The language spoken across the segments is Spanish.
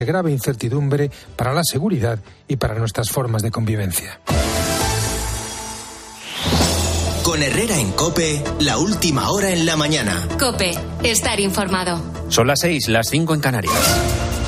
grave incertidumbre para la seguridad y para nuestras formas de convivencia. Con Herrera en COPE, la última hora en la mañana. COPE, estar informado. Son las 6, las 5 en Canarias.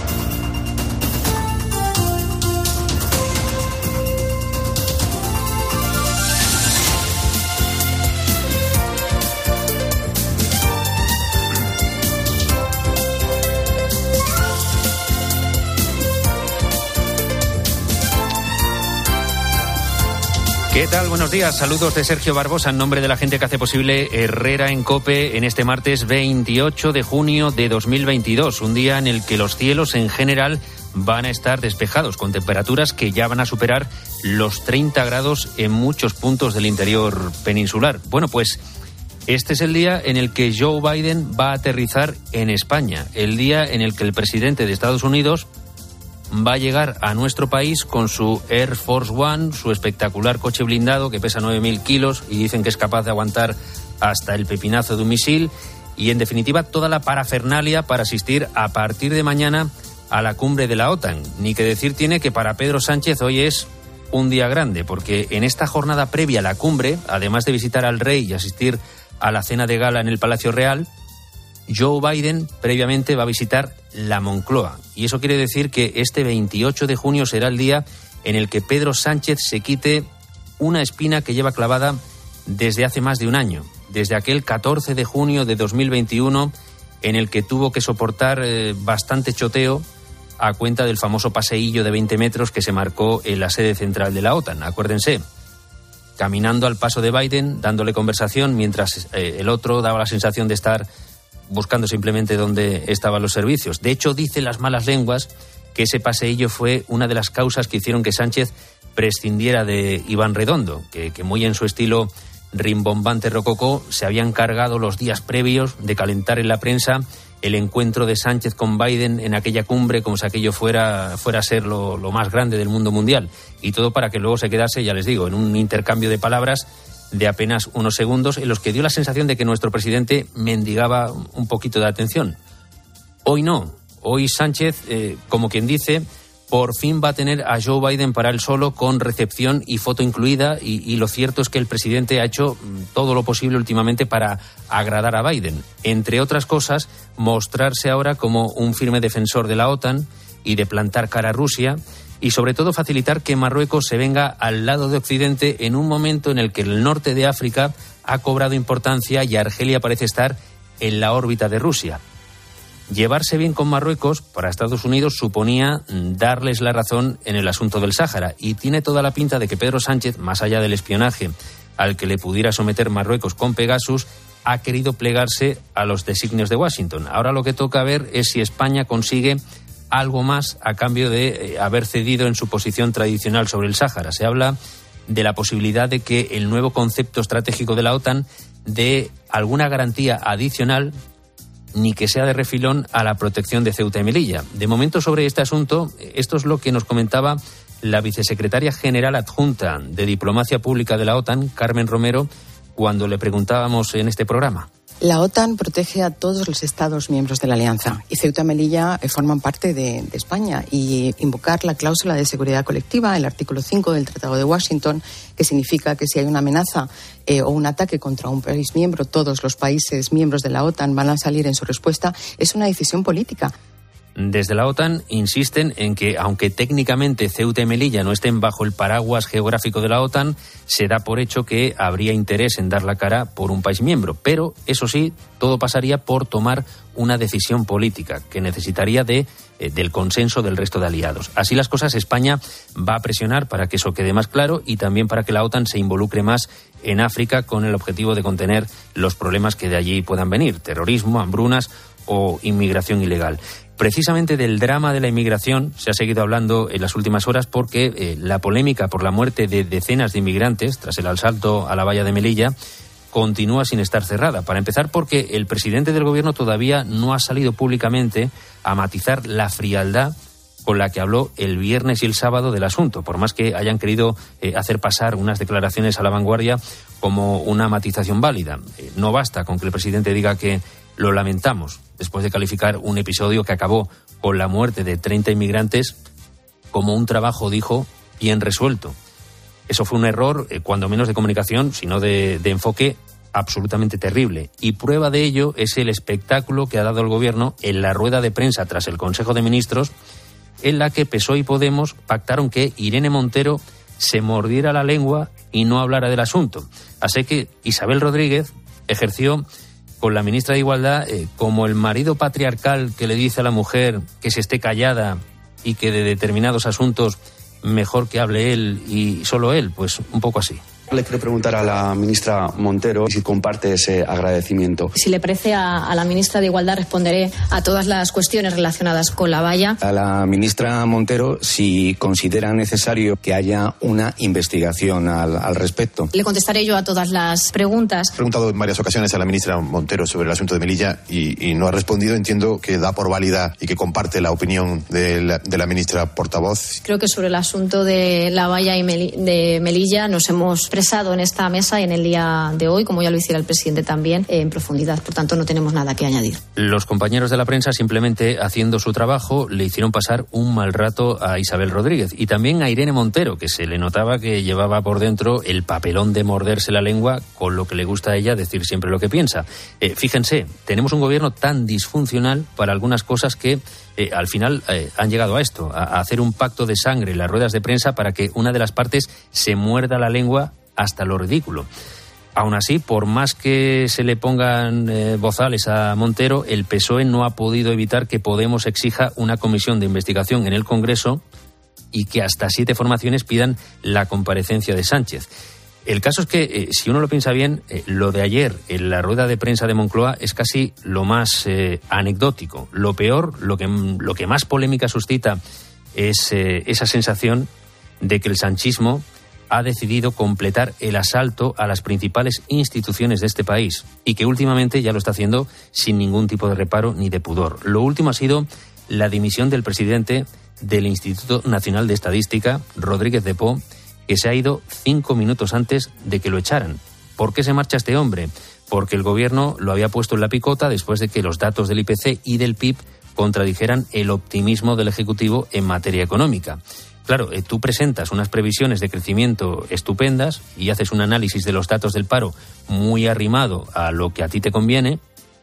¿Qué tal? Buenos días. Saludos de Sergio Barbosa en nombre de la gente que hace posible Herrera en COPE en este martes 28 de junio de 2022. Un día en el que los cielos en general van a estar despejados, con temperaturas que ya van a superar los 30 grados en muchos puntos del interior peninsular. Bueno, pues este es el día en el que Joe Biden va a aterrizar en España. El día en el que el presidente de Estados Unidos va a llegar a nuestro país con su Air Force One, su espectacular coche blindado que pesa 9.000 kilos y dicen que es capaz de aguantar hasta el pepinazo de un misil, y en definitiva toda la parafernalia para asistir a partir de mañana a la cumbre de la OTAN. Ni que decir tiene que para Pedro Sánchez hoy es un día grande, porque en esta jornada previa a la cumbre, además de visitar al rey y asistir a la cena de gala en el Palacio Real, Joe Biden previamente va a visitar la Moncloa. Y eso quiere decir que este 28 de junio será el día en el que Pedro Sánchez se quite una espina que lleva clavada desde hace más de un año, desde aquel 14 de junio de 2021 en el que tuvo que soportar bastante choteo a cuenta del famoso paseillo de 20 metros que se marcó en la sede central de la OTAN. Acuérdense, caminando al paso de Biden, dándole conversación, mientras el otro daba la sensación de estar buscando simplemente dónde estaban los servicios. De hecho, dicen las malas lenguas que ese paseillo fue una de las causas que hicieron que Sánchez prescindiera de Iván Redondo, que muy en su estilo rimbombante rococó se había encargado los días previos de calentar en la prensa el encuentro de Sánchez con Biden en aquella cumbre, como si aquello fuera a ser lo más grande del mundo mundial. Y todo para que luego se quedase, ya les digo, en un intercambio de palabras de apenas unos segundos en los que dio la sensación de que nuestro presidente mendigaba un poquito de atención. Hoy no. Hoy Sánchez, como quien dice, por fin va a tener a Joe Biden para él solo, con recepción y foto incluida, y lo cierto es que el presidente ha hecho todo lo posible últimamente para agradar a Biden. Entre otras cosas, mostrarse ahora como un firme defensor de la OTAN y de plantar cara a Rusia, y sobre todo facilitar que Marruecos se venga al lado de Occidente en un momento en el que el norte de África ha cobrado importancia y Argelia parece estar en la órbita de Rusia. Llevarse bien con Marruecos para Estados Unidos suponía darles la razón en el asunto del Sáhara, y tiene toda la pinta de que Pedro Sánchez, más allá del espionaje al que le pudiera someter Marruecos con Pegasus, ha querido plegarse a los designios de Washington. Ahora lo que toca ver es si España consigue algo más a cambio de haber cedido en su posición tradicional sobre el Sáhara. Se habla de la posibilidad de que el nuevo concepto estratégico de la OTAN dé alguna garantía adicional, ni que sea de refilón, a la protección de Ceuta y Melilla. De momento, sobre este asunto, esto es lo que nos comentaba la vicesecretaria general adjunta de Diplomacia Pública de la OTAN, Carmen Romero, cuando le preguntábamos en este programa. La OTAN protege a todos los Estados miembros de la Alianza, y Ceuta y Melilla forman parte de España, y invocar la cláusula de seguridad colectiva, el artículo 5 del Tratado de Washington, que significa que si hay una amenaza o un ataque contra un país miembro, todos los países miembros de la OTAN van a salir en su respuesta, es una decisión política. Desde la OTAN insisten en que, aunque técnicamente Ceuta y Melilla no estén bajo el paraguas geográfico de la OTAN, se da por hecho que habría interés en dar la cara por un país miembro. Pero, eso sí, todo pasaría por tomar una decisión política que necesitaría del consenso del resto de aliados. Así las cosas, España va a presionar para que eso quede más claro, y también para que la OTAN se involucre más en África, con el objetivo de contener los problemas que de allí puedan venir: terrorismo, hambrunas o inmigración ilegal. Precisamente del drama de la inmigración se ha seguido hablando en las últimas horas, porque la polémica por la muerte de decenas de inmigrantes tras el asalto a la valla de Melilla continúa sin estar cerrada. Para empezar, porque el presidente del gobierno todavía no ha salido públicamente a matizar la frialdad con la que habló el viernes y el sábado del asunto, por más que hayan querido hacer pasar unas declaraciones a La Vanguardia como una matización válida. No basta con que el presidente diga que lo lamentamos, después de calificar un episodio que acabó con la muerte de 30 inmigrantes como un trabajo, dijo, bien resuelto. Eso fue un error, cuando menos de comunicación, sino de enfoque absolutamente terrible. Y prueba de ello es el espectáculo que ha dado el Gobierno en la rueda de prensa tras el Consejo de Ministros, en la que PSOE y Podemos pactaron que Irene Montero se mordiera la lengua y no hablara del asunto. Así que Isabel Rodríguez ejerció con la ministra de Igualdad como el marido patriarcal que le dice a la mujer que se esté callada y que de determinados asuntos mejor que hable él y solo él, pues un poco así. Le quiero preguntar a la ministra Montero si comparte ese agradecimiento. Si le parece a la ministra de Igualdad, responderé a todas las cuestiones relacionadas con la valla. A la ministra Montero si considera necesario que haya una investigación al respecto. Le contestaré yo a todas las preguntas. He preguntado en varias ocasiones a la ministra Montero sobre el asunto de Melilla y no ha respondido. Entiendo que da por válida y que comparte la opinión de la ministra portavoz. Creo que sobre el asunto de la valla de Melilla nos hemos expresado en esta mesa y en el día de hoy, como ya lo hiciera el presidente también, en profundidad. Por tanto, no tenemos nada que añadir. Los compañeros de la prensa, simplemente haciendo su trabajo, le hicieron pasar un mal rato a Isabel Rodríguez y también a Irene Montero, que se le notaba que llevaba por dentro el papelón de morderse la lengua, con lo que le gusta a ella decir siempre lo que piensa. Fíjense, tenemos un gobierno tan disfuncional para algunas cosas que al final han llegado a esto, a hacer un pacto de sangre en las ruedas de prensa para que una de las partes se muerda la lengua hasta lo ridículo. Aún así, por más que se le pongan bozales a Montero, el PSOE no ha podido evitar que Podemos exija una comisión de investigación en el Congreso y que hasta 7 formaciones pidan la comparecencia de Sánchez. El caso es que, si uno lo piensa bien, lo de ayer en la rueda de prensa de Moncloa es casi lo más anecdótico. Lo peor, lo que más polémica suscita es esa sensación de que el sanchismo ha decidido completar el asalto a las principales instituciones de este país y que últimamente ya lo está haciendo sin ningún tipo de reparo ni de pudor. Lo último ha sido la dimisión del presidente del Instituto Nacional de Estadística, Rodríguez de Po, que se ha ido 5 minutos antes de que lo echaran. ¿Por qué se marcha este hombre? Porque el gobierno lo había puesto en la picota después de que los datos del IPC y del PIB contradijeran el optimismo del Ejecutivo en materia económica. Claro, tú presentas unas previsiones de crecimiento estupendas y haces un análisis de los datos del paro muy arrimado a lo que a ti te conviene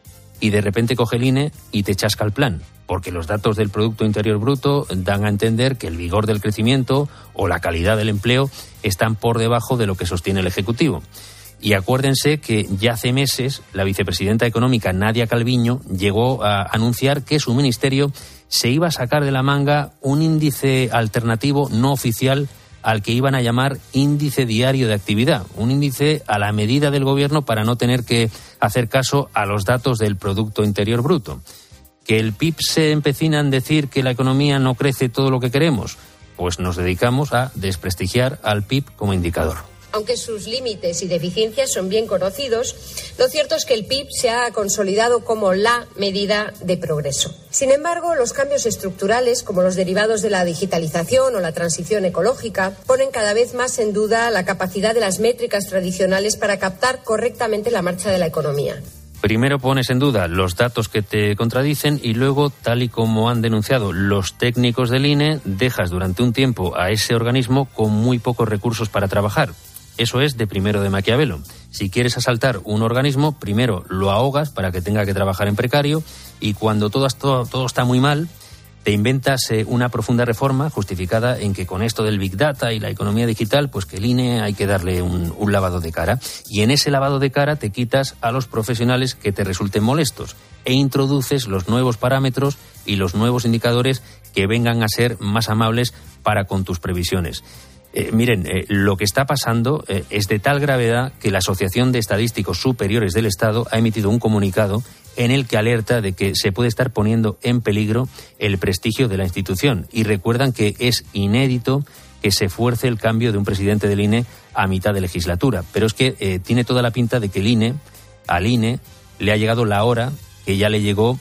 y de repente coge el INE y te chasca el plan, porque los datos del Producto Interior Bruto dan a entender que el vigor del crecimiento o la calidad del empleo están por debajo de lo que sostiene el Ejecutivo. Y acuérdense que ya hace meses la vicepresidenta económica Nadia Calviño llegó a anunciar que su ministerio se iba a sacar de la manga un índice alternativo no oficial al que iban a llamar índice diario de actividad, un índice a la medida del gobierno para no tener que hacer caso a los datos del Producto Interior Bruto. ¿Que el PIB se empecina en decir que la economía no crece todo lo que queremos? Pues nos dedicamos a desprestigiar al PIB como indicador. Aunque sus límites y deficiencias son bien conocidos, lo cierto es que el PIB se ha consolidado como la medida de progreso. Sin embargo, los cambios estructurales, como los derivados de la digitalización o la transición ecológica, ponen cada vez más en duda la capacidad de las métricas tradicionales para captar correctamente la marcha de la economía. Primero pones en duda los datos que te contradicen y luego, tal y como han denunciado los técnicos del INE, dejas durante un tiempo a ese organismo con muy pocos recursos para trabajar. Eso es de primero de Maquiavelo. Si quieres asaltar un organismo, primero lo ahogas para que tenga que trabajar en precario y cuando todo está muy mal, te inventas una profunda reforma justificada en que con esto del Big Data y la economía digital, pues que el INE hay que darle un lavado de cara. Y en ese lavado de cara te quitas a los profesionales que te resulten molestos e introduces los nuevos parámetros y los nuevos indicadores que vengan a ser más amables para con tus previsiones. Miren, lo que está pasando es de tal gravedad que la Asociación de Estadísticos Superiores del Estado ha emitido un comunicado en el que alerta de que se puede estar poniendo en peligro el prestigio de la institución y recuerdan que es inédito que se fuerce el cambio de un presidente del INE a mitad de legislatura. Pero es que tiene toda la pinta de que al INE le ha llegado la hora que ya le llegó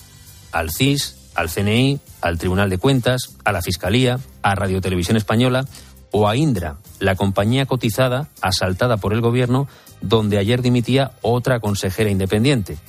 al CIS, al CNI, al Tribunal de Cuentas, a la Fiscalía, a Radio Televisión Española o a Indra, la compañía cotizada asaltada por el gobierno, donde ayer dimitía otra consejera independiente.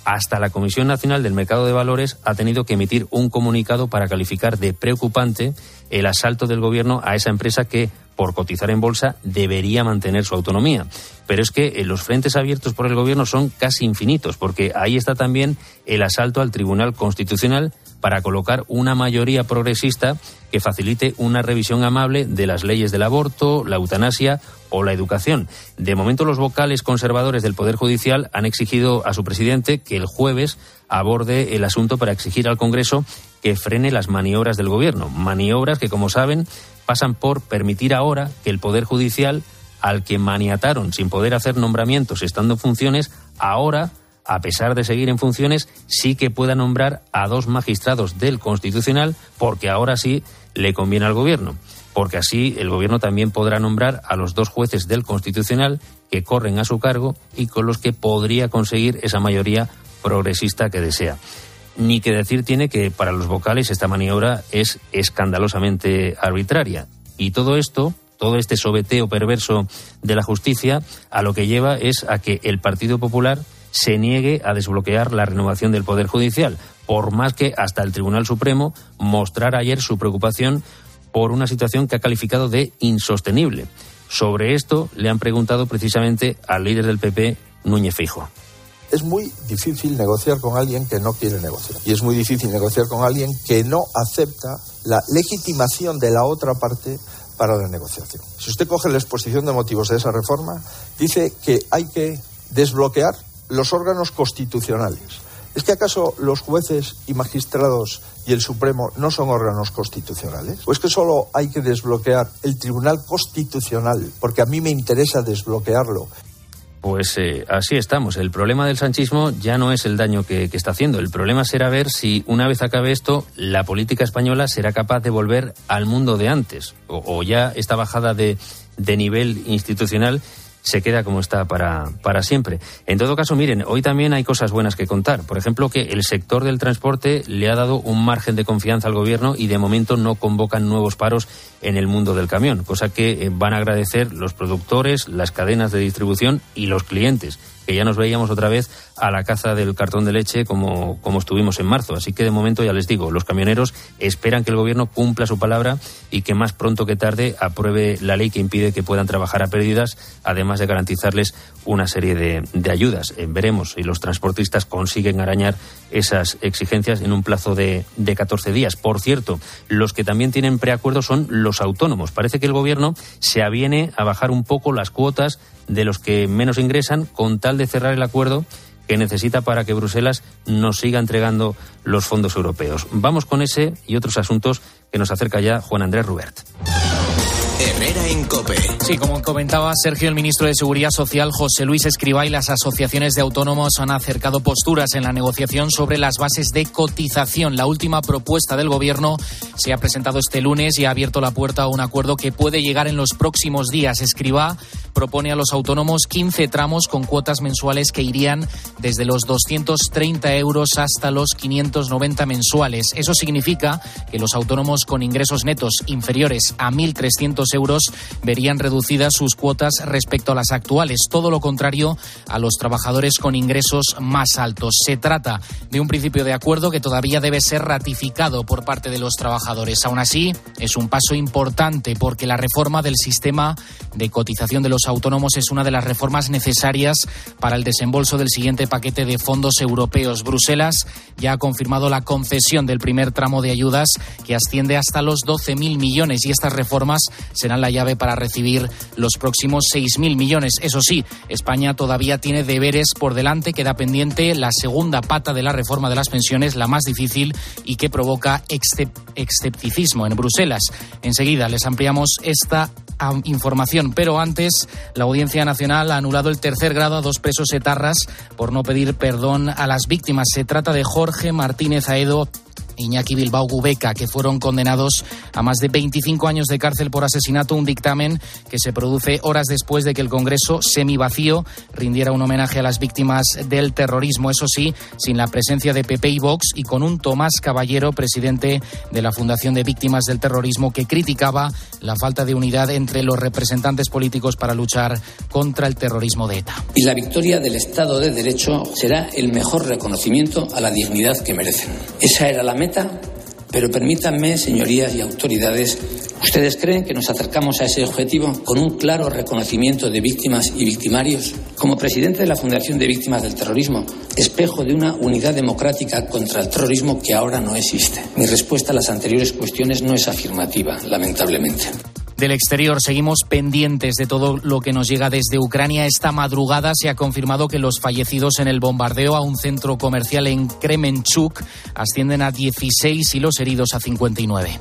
hasta la Comisión Nacional del Mercado de Valores ha tenido que emitir un comunicado para calificar de preocupante el asalto del Gobierno a esa empresa que, por cotizar en bolsa, debería mantener su autonomía. Pero es que los frentes abiertos por el Gobierno son casi infinitos, porque ahí está también el asalto al Tribunal Constitucional para colocar una mayoría progresista que facilite una revisión amable de las leyes del aborto, la eutanasia o la educación. De momento, los vocales conservadores del Poder Judicial han exigido a su presidente que el jueves aborde el asunto para exigir al Congreso que frene las maniobras del Gobierno. Maniobras que, como saben, pasan por permitir ahora que el Poder Judicial, al que maniataron sin poder hacer nombramientos estando en funciones, ahora, a pesar de seguir en funciones, sí que pueda nombrar a 2 magistrados del Constitucional, porque ahora sí le conviene al Gobierno. Porque así el Gobierno también podrá nombrar a los 2 jueces del Constitucional que corren a su cargo y con los que podría conseguir esa mayoría progresista que desea. Ni que decir tiene que para los vocales esta maniobra es escandalosamente arbitraria. Y todo esto, todo este sobeteo perverso de la justicia, a lo que lleva es a que el Partido Popular se niegue a desbloquear la renovación del Poder Judicial, por más que hasta el Tribunal Supremo mostrara ayer su preocupación por una situación que ha calificado de insostenible. Sobre esto le han preguntado precisamente al líder del PP, Núñez Feijóo. Es muy difícil negociar con alguien que no quiere negociar. Y es muy difícil negociar con alguien que no acepta la legitimación de la otra parte para la negociación. Si usted coge la exposición de motivos de esa reforma, dice que hay que desbloquear los órganos constitucionales. ¿Es que acaso los jueces y magistrados y el Supremo no son órganos constitucionales? ¿O es que solo hay que desbloquear el Tribunal Constitucional porque a mí me interesa desbloquearlo? Pues así estamos. El problema del sanchismo ya no es el daño que está haciendo. El problema será ver si, una vez acabe esto, la política española será capaz de volver al mundo de antes. O ya esta bajada de nivel institucional se queda como está para siempre. En todo caso, miren, hoy también hay cosas buenas que contar. Por ejemplo, que el sector del transporte le ha dado un margen de confianza al Gobierno y de momento no convocan nuevos paros en el mundo del camión, cosa que van a agradecer los productores, las cadenas de distribución y los clientes, que ya nos veíamos otra vez a la caza del cartón de leche como estuvimos en marzo. Así que de momento, ya les digo, los camioneros esperan que el Gobierno cumpla su palabra y que más pronto que tarde apruebe la ley que impide que puedan trabajar a pérdidas, además de garantizarles una serie de ayudas. Veremos si los transportistas consiguen arañar esas exigencias en un plazo de 14 días. Por cierto, los que también tienen preacuerdo son los autónomos. Parece que el Gobierno se aviene a bajar un poco las cuotas de los que menos ingresan con tal de cerrar el acuerdo que necesita para que Bruselas nos siga entregando los fondos europeos. Vamos con ese y otros asuntos que nos acerca ya Juan Andrés Rubert. Herrera en COPE. Sí, como comentaba Sergio, el ministro de Seguridad Social, José Luis Escrivá, y las asociaciones de autónomos han acercado posturas en la negociación sobre las bases de cotización. La última propuesta del Gobierno se ha presentado este lunes y ha abierto la puerta a un acuerdo que puede llegar en los próximos días. Escrivá propone a los autónomos 15 tramos con cuotas mensuales que irían desde los 230 euros hasta los 590 mensuales. Eso significa que los autónomos con ingresos netos inferiores a 1.300 euros verían reducidas sus cuotas respecto a las actuales. Todo lo contrario a los trabajadores con ingresos más altos. Se trata de un principio de acuerdo que todavía debe ser ratificado por parte de los trabajadores. Aún así, es un paso importante porque la reforma del sistema de cotización de los autónomos es una de las reformas necesarias para el desembolso del siguiente paquete de fondos europeos. Bruselas ya ha confirmado la concesión del primer tramo de ayudas, que asciende hasta los 12.000 millones, y estas reformas serán la llave para recibir los próximos 6.000 millones. Eso sí, España todavía tiene deberes por delante. Queda pendiente la segunda pata de la reforma de las pensiones, la más difícil y que provoca escepticismo en Bruselas. Enseguida les ampliamos esta información, pero antes la Audiencia Nacional ha anulado el tercer grado a 2 presos etarras por no pedir perdón a las víctimas. Se trata de Jorge Martínez Aedo Iñaki Bilbao Gubeca, que fueron condenados a más de 25 años de cárcel por asesinato, un dictamen que se produce horas después de que el Congreso, semivacío, rindiera un homenaje a las víctimas del terrorismo, eso sí, sin la presencia de PP y Vox, y con un Tomás Caballero, presidente de la Fundación de Víctimas del Terrorismo, que criticaba la falta de unidad entre los representantes políticos para luchar contra el terrorismo de ETA. Y la victoria del Estado de Derecho será el mejor reconocimiento a la dignidad que merecen. Esa era la meta, pero permítanme, señorías y autoridades, ¿ustedes creen que nos acercamos a ese objetivo con un claro reconocimiento de víctimas y victimarios? Como presidente de la Fundación de Víctimas del Terrorismo, espejo de una unidad democrática contra el terrorismo que ahora no existe. Mi respuesta a las anteriores cuestiones no es afirmativa, lamentablemente. Del exterior seguimos pendientes de todo lo que nos llega desde Ucrania. Esta madrugada se ha confirmado que los fallecidos en el bombardeo a un centro comercial en Kremenchuk ascienden a 16 y los heridos a 59.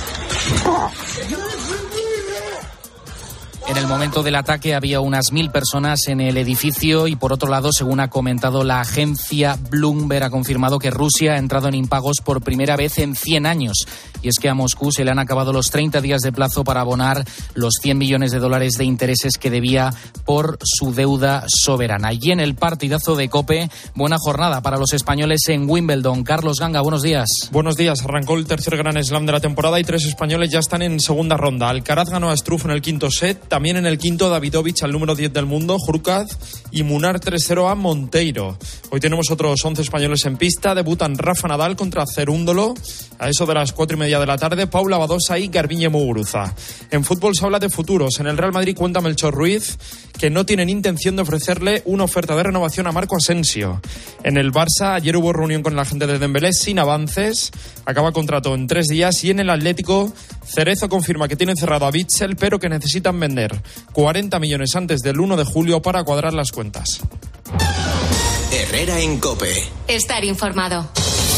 En el momento del ataque había unas 1.000 personas en el edificio y, por otro lado, según ha comentado la agencia Bloomberg, ha confirmado que Rusia ha entrado en impagos por primera vez en 100 años. Y es que a Moscú se le han acabado los 30 días de plazo para abonar los 100 millones de dólares de intereses que debía por su deuda soberana. Y en el partidazo de COPE, buena jornada para los españoles en Wimbledon. Carlos Ganga, buenos días. Buenos días. Arrancó el tercer Grand Slam de la temporada y 3 españoles ya están en segunda ronda. Alcaraz ganó a Struff en el quinto set. También en el quinto, Davidovich al número 10 del mundo, Hurkacz, y Munar 3-0 a Monteiro. Hoy tenemos otros 11 españoles en pista. Debutan Rafa Nadal contra Cerúndolo a eso de las 4:30 de la tarde, Paula Badosa y Garbiñe Muguruza. En fútbol se habla de futuros. En el Real Madrid cuenta Melchor Ruiz que no tienen intención de ofrecerle una oferta de renovación a Marco Asensio. En el Barça, ayer hubo reunión con la gente de Dembélé sin avances. Acaba contrato en 3 días. Y en el Atlético, Cerezo confirma que tienen cerrado a Witsel, pero que necesitan vender 40 millones antes del 1 de julio para cuadrar las cuentas. Herrera en COPE. Estar informado.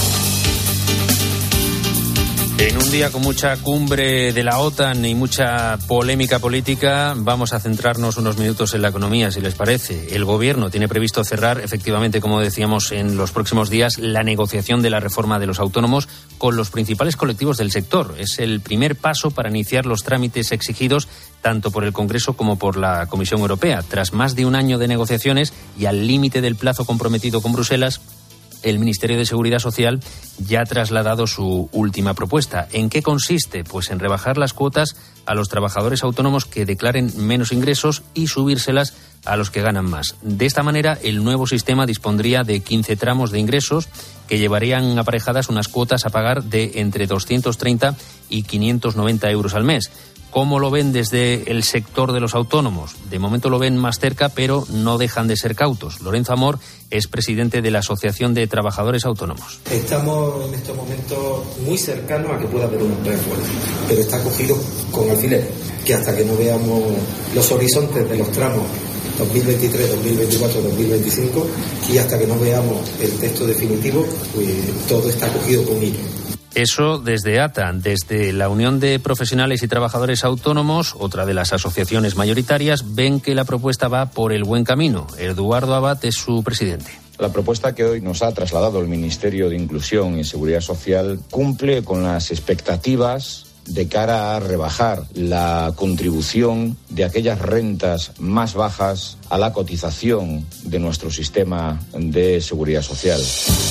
En un día con mucha cumbre de la OTAN y mucha polémica política, vamos a centrarnos unos minutos en la economía, si les parece. El Gobierno tiene previsto cerrar, efectivamente, como decíamos, en los próximos días, la negociación de la reforma de los autónomos con los principales colectivos del sector. Es el primer paso para iniciar los trámites exigidos tanto por el Congreso como por la Comisión Europea. Tras más de un año de negociaciones y al límite del plazo comprometido con Bruselas, el Ministerio de Seguridad Social ya ha trasladado su última propuesta. ¿En qué consiste? Pues en rebajar las cuotas a los trabajadores autónomos que declaren menos ingresos y subírselas a los que ganan más. De esta manera, el nuevo sistema dispondría de 15 tramos de ingresos que llevarían aparejadas unas cuotas a pagar de entre 230 y 590 euros al mes. ¿Cómo lo ven desde el sector de los autónomos? De momento lo ven más cerca, pero no dejan de ser cautos. Lorenzo Amor es presidente de la Asociación de Trabajadores Autónomos. Estamos en estos momentos muy cercanos a que pueda haber un refuerzo, pero está cogido con alfiler, que hasta que no veamos los horizontes de los tramos 2023, 2024, 2025 y hasta que no veamos el texto definitivo, pues todo está cogido con hilo. Eso desde ATA, desde la Unión de Profesionales y Trabajadores Autónomos, otra de las asociaciones mayoritarias, ven que la propuesta va por el buen camino. Eduardo Abad es su presidente. La propuesta que hoy nos ha trasladado el Ministerio de Inclusión y Seguridad Social cumple con las expectativas de cara a rebajar la contribución de aquellas rentas más bajas a la cotización de nuestro sistema de seguridad social.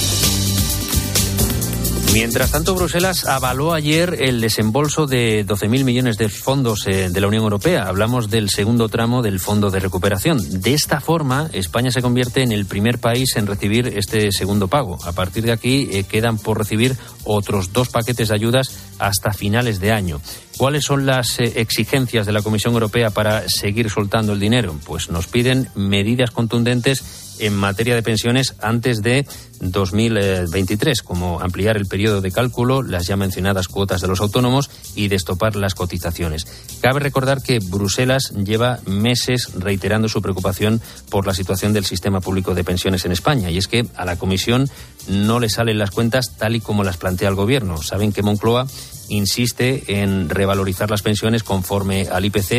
Mientras tanto, Bruselas avaló ayer el desembolso de 12.000 millones de fondos de la Unión Europea. Hablamos del segundo tramo del Fondo de Recuperación. De esta forma, España se convierte en el primer país en recibir este segundo pago. A partir de aquí, quedan por recibir otros 2 paquetes de ayudas hasta finales de año. ¿Cuáles son las exigencias de la Comisión Europea para seguir soltando el dinero? Pues nos piden medidas contundentes en materia de pensiones antes de 2023, como ampliar el periodo de cálculo, las ya mencionadas cuotas de los autónomos y destopar las cotizaciones. Cabe recordar que Bruselas lleva meses reiterando su preocupación por la situación del sistema público de pensiones en España, y es que a la Comisión no le salen las cuentas tal y como las plantea el Gobierno. Saben que Moncloa insiste en revalorizar las pensiones conforme al IPC,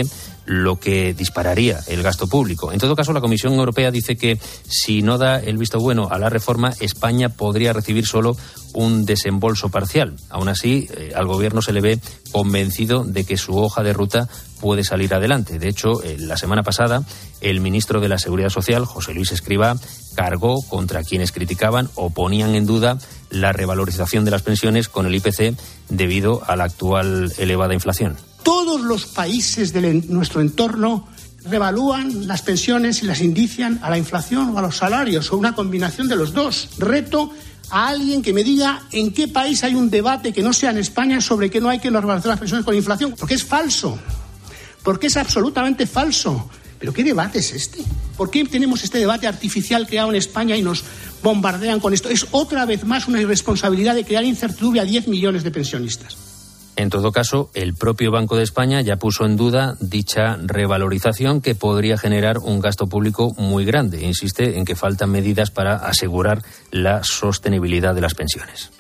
lo que dispararía el gasto público. En todo caso, la Comisión Europea dice que si no da el visto bueno a la reforma, España podría recibir solo un desembolso parcial. Aún así, al Gobierno se le ve convencido de que su hoja de ruta puede salir adelante. De hecho, la semana pasada, el ministro de la Seguridad Social, José Luis Escrivá, cargó contra quienes criticaban o ponían en duda la revalorización de las pensiones con el IPC debido a la actual elevada inflación. Todos los países de nuestro entorno revalúan las pensiones y las indician a la inflación o a los salarios, o una combinación de los dos. Reto a alguien que me diga en qué país hay un debate que no sea en España sobre que no hay que revalorizar las pensiones con inflación, porque es falso, porque es absolutamente falso. ¿Pero qué debate es este? ¿Por qué tenemos este debate artificial creado en España y nos bombardean con esto? Es otra vez más una irresponsabilidad de crear incertidumbre a 10 millones de pensionistas. En todo caso, el propio Banco de España ya puso en duda dicha revalorización que podría generar un gasto público muy grande. Insiste en que faltan medidas para asegurar la sostenibilidad de las pensiones.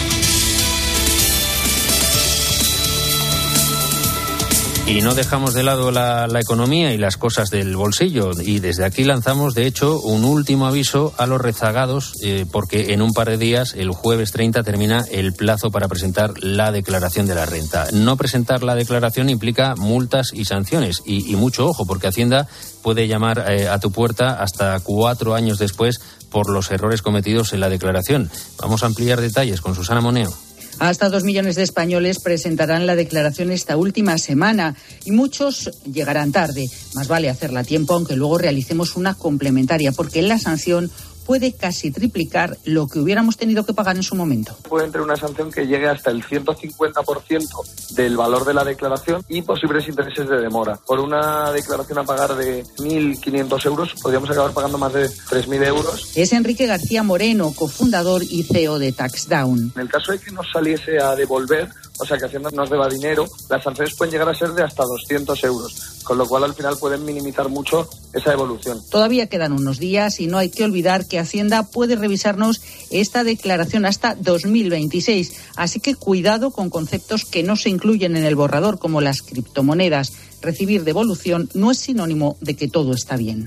Y no dejamos de lado la economía y las cosas del bolsillo. Y desde aquí lanzamos, de hecho, un último aviso a los rezagados, porque en un par de días, el jueves 30, termina el plazo para presentar la declaración de la renta. No presentar la declaración implica multas y sanciones. Y mucho ojo, porque Hacienda puede llamar a tu puerta hasta 4 años después por los errores cometidos en la declaración. Vamos a ampliar detalles con Susana Moneo. Hasta 2 millones de españoles presentarán la declaración esta última semana y muchos llegarán tarde. Más vale hacerla a tiempo, aunque luego realicemos una complementaria, porque la sanción puede casi triplicar lo que hubiéramos tenido que pagar en su momento. Puede tener una sanción que llegue hasta el 150% del valor de la declaración y posibles intereses de demora. Por una declaración a pagar de 1.500 euros, podríamos acabar pagando más de 3.000 euros. Es Enrique García Moreno, cofundador y CEO de TaxDown. En el caso de que nos saliese a devolver, o sea, que Hacienda nos deba dinero, las sanciones pueden llegar a ser de hasta 200 euros, con lo cual al final pueden minimizar mucho esa evolución. Todavía quedan unos días y no hay que olvidar que Hacienda puede revisarnos esta declaración hasta 2026, así que cuidado con conceptos que no se incluyen en el borrador, como las criptomonedas. Recibir devolución no es sinónimo de que todo está bien.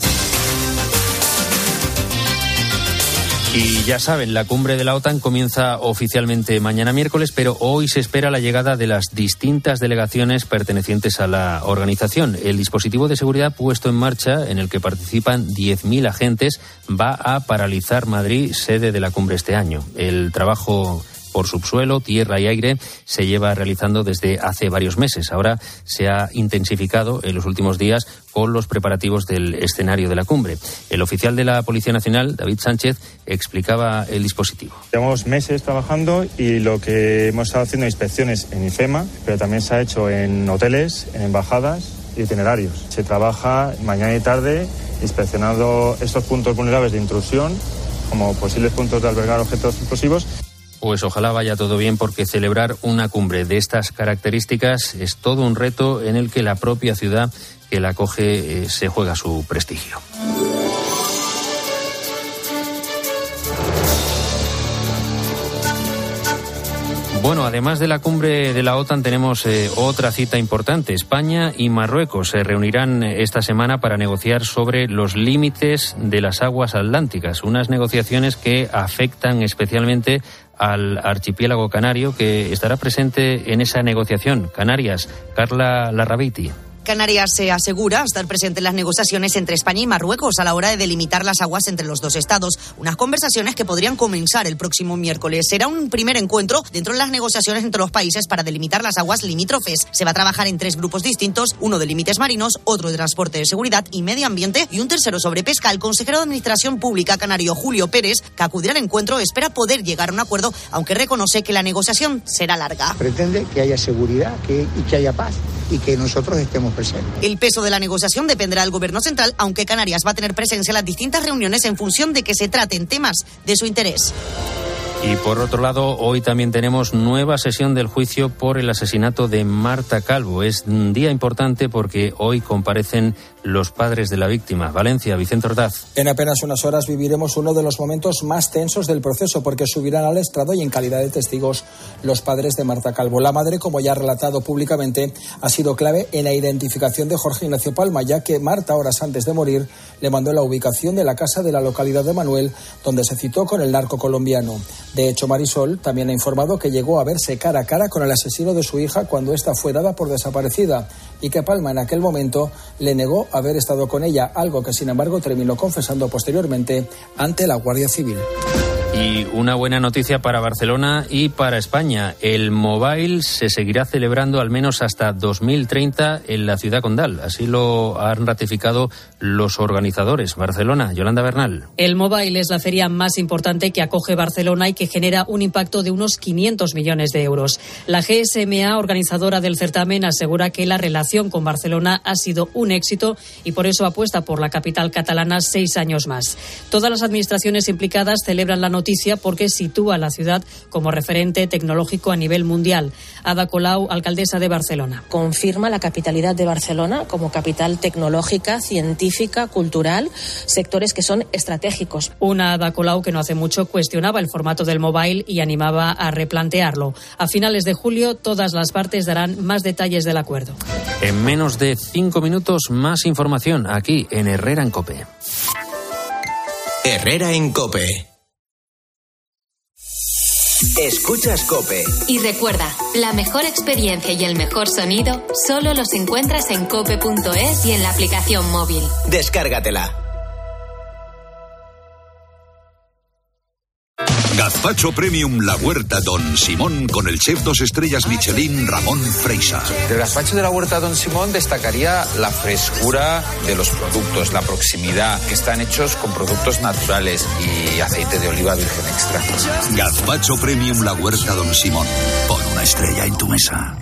Y ya saben, la cumbre de la OTAN comienza oficialmente mañana miércoles, pero hoy se espera la llegada de las distintas delegaciones pertenecientes a la organización. El dispositivo de seguridad puesto en marcha, en el que participan 10.000 agentes, va a paralizar Madrid, sede de la cumbre este año. El trabajo por subsuelo, tierra y aire se lleva realizando desde hace varios meses. Ahora se ha intensificado en los últimos días con los preparativos del escenario de la cumbre. El oficial de la Policía Nacional, David Sánchez, explicaba el dispositivo. Llevamos meses trabajando y lo que hemos estado haciendo inspecciones en IFEMA, pero también se ha hecho en hoteles, en embajadas y itinerarios. Se trabaja mañana y tarde inspeccionando estos puntos vulnerables de intrusión como posibles puntos de albergar objetos explosivos. Pues ojalá vaya todo bien, porque celebrar una cumbre de estas características es todo un reto en el que la propia ciudad que la acoge se juega su prestigio. Bueno, además de la cumbre de la OTAN tenemos otra cita importante. España y Marruecos se reunirán esta semana para negociar sobre los límites de las aguas atlánticas, unas negociaciones que afectan especialmente al archipiélago canario, que estará presente en esa negociación. Canarias, Carla Larrabiti. Canarias se asegura estar presente en las negociaciones entre España y Marruecos a la hora de delimitar las aguas entre los dos estados. Unas conversaciones que podrían comenzar el próximo miércoles. Será un primer encuentro dentro de las negociaciones entre los países para delimitar las aguas limítrofes. Se va a trabajar en 3 grupos distintos, uno de límites marinos, otro de transporte de seguridad y medio ambiente y un tercero sobre pesca. El consejero de Administración Pública canario, Julio Pérez, que acudirá al encuentro, espera poder llegar a un acuerdo, aunque reconoce que la negociación será larga. Pretende que haya seguridad y que haya paz y que nosotros estemos presentes. El peso de la negociación dependerá del Gobierno central, aunque Canarias va a tener presencia en las distintas reuniones en función de que se traten temas de su interés. Y por otro lado, hoy también tenemos nueva sesión del juicio por el asesinato de Marta Calvo. Es un día importante porque hoy comparecen los padres de la víctima. Valencia, Vicente Ordaz. En apenas unas horas viviremos uno de los momentos más tensos del proceso, porque subirán al estrado y en calidad de testigos los padres de Marta Calvo. La madre, como ya ha relatado públicamente, ha sido clave en la identificación de Jorge Ignacio Palma, ya que Marta, horas antes de morir, le mandó la ubicación de la casa de la localidad de Manuel, donde se citó con el narco colombiano. De hecho, Marisol también ha informado que llegó a verse cara a cara con el asesino de su hija cuando ésta fue dada por desaparecida, y que Palma en aquel momento le negó haber estado con ella, algo que sin embargo terminó confesando posteriormente ante la Guardia Civil. Y una buena noticia para Barcelona y para España. El Mobile se seguirá celebrando al menos hasta 2030 en la ciudad condal. Así lo han ratificado los organizadores. Barcelona, Yolanda Bernal. El Mobile es la feria más importante que acoge Barcelona y que genera un impacto de unos 500 millones de euros. La GSMA, organizadora del certamen, asegura que la relación con Barcelona ha sido un éxito y por eso apuesta por la capital catalana 6 años más. Todas las administraciones implicadas celebran la noticia porque sitúa a la ciudad como referente tecnológico a nivel mundial. Ada Colau, alcaldesa de Barcelona. Confirma la capitalidad de Barcelona como capital tecnológica, científica, cultural, sectores que son estratégicos. Una Ada Colau que no hace mucho cuestionaba el formato del Mobile y animaba a replantearlo. A finales de julio, todas las partes darán más detalles del acuerdo. En menos de 5 minutos, más información aquí en Herrera en COPE. Herrera en COPE. Escuchas COPE. Y recuerda, la mejor experiencia y el mejor sonido solo los encuentras en cope.es y en la aplicación móvil. Descárgatela. Gazpacho Premium La Huerta Don Simón con el chef 2 estrellas Michelin Ramón Freixa. Del gazpacho de la Huerta Don Simón destacaría la frescura de los productos, la proximidad, que están hechos con productos naturales y aceite de oliva virgen extra. Gazpacho Premium La Huerta Don Simón. Pon una estrella en tu mesa.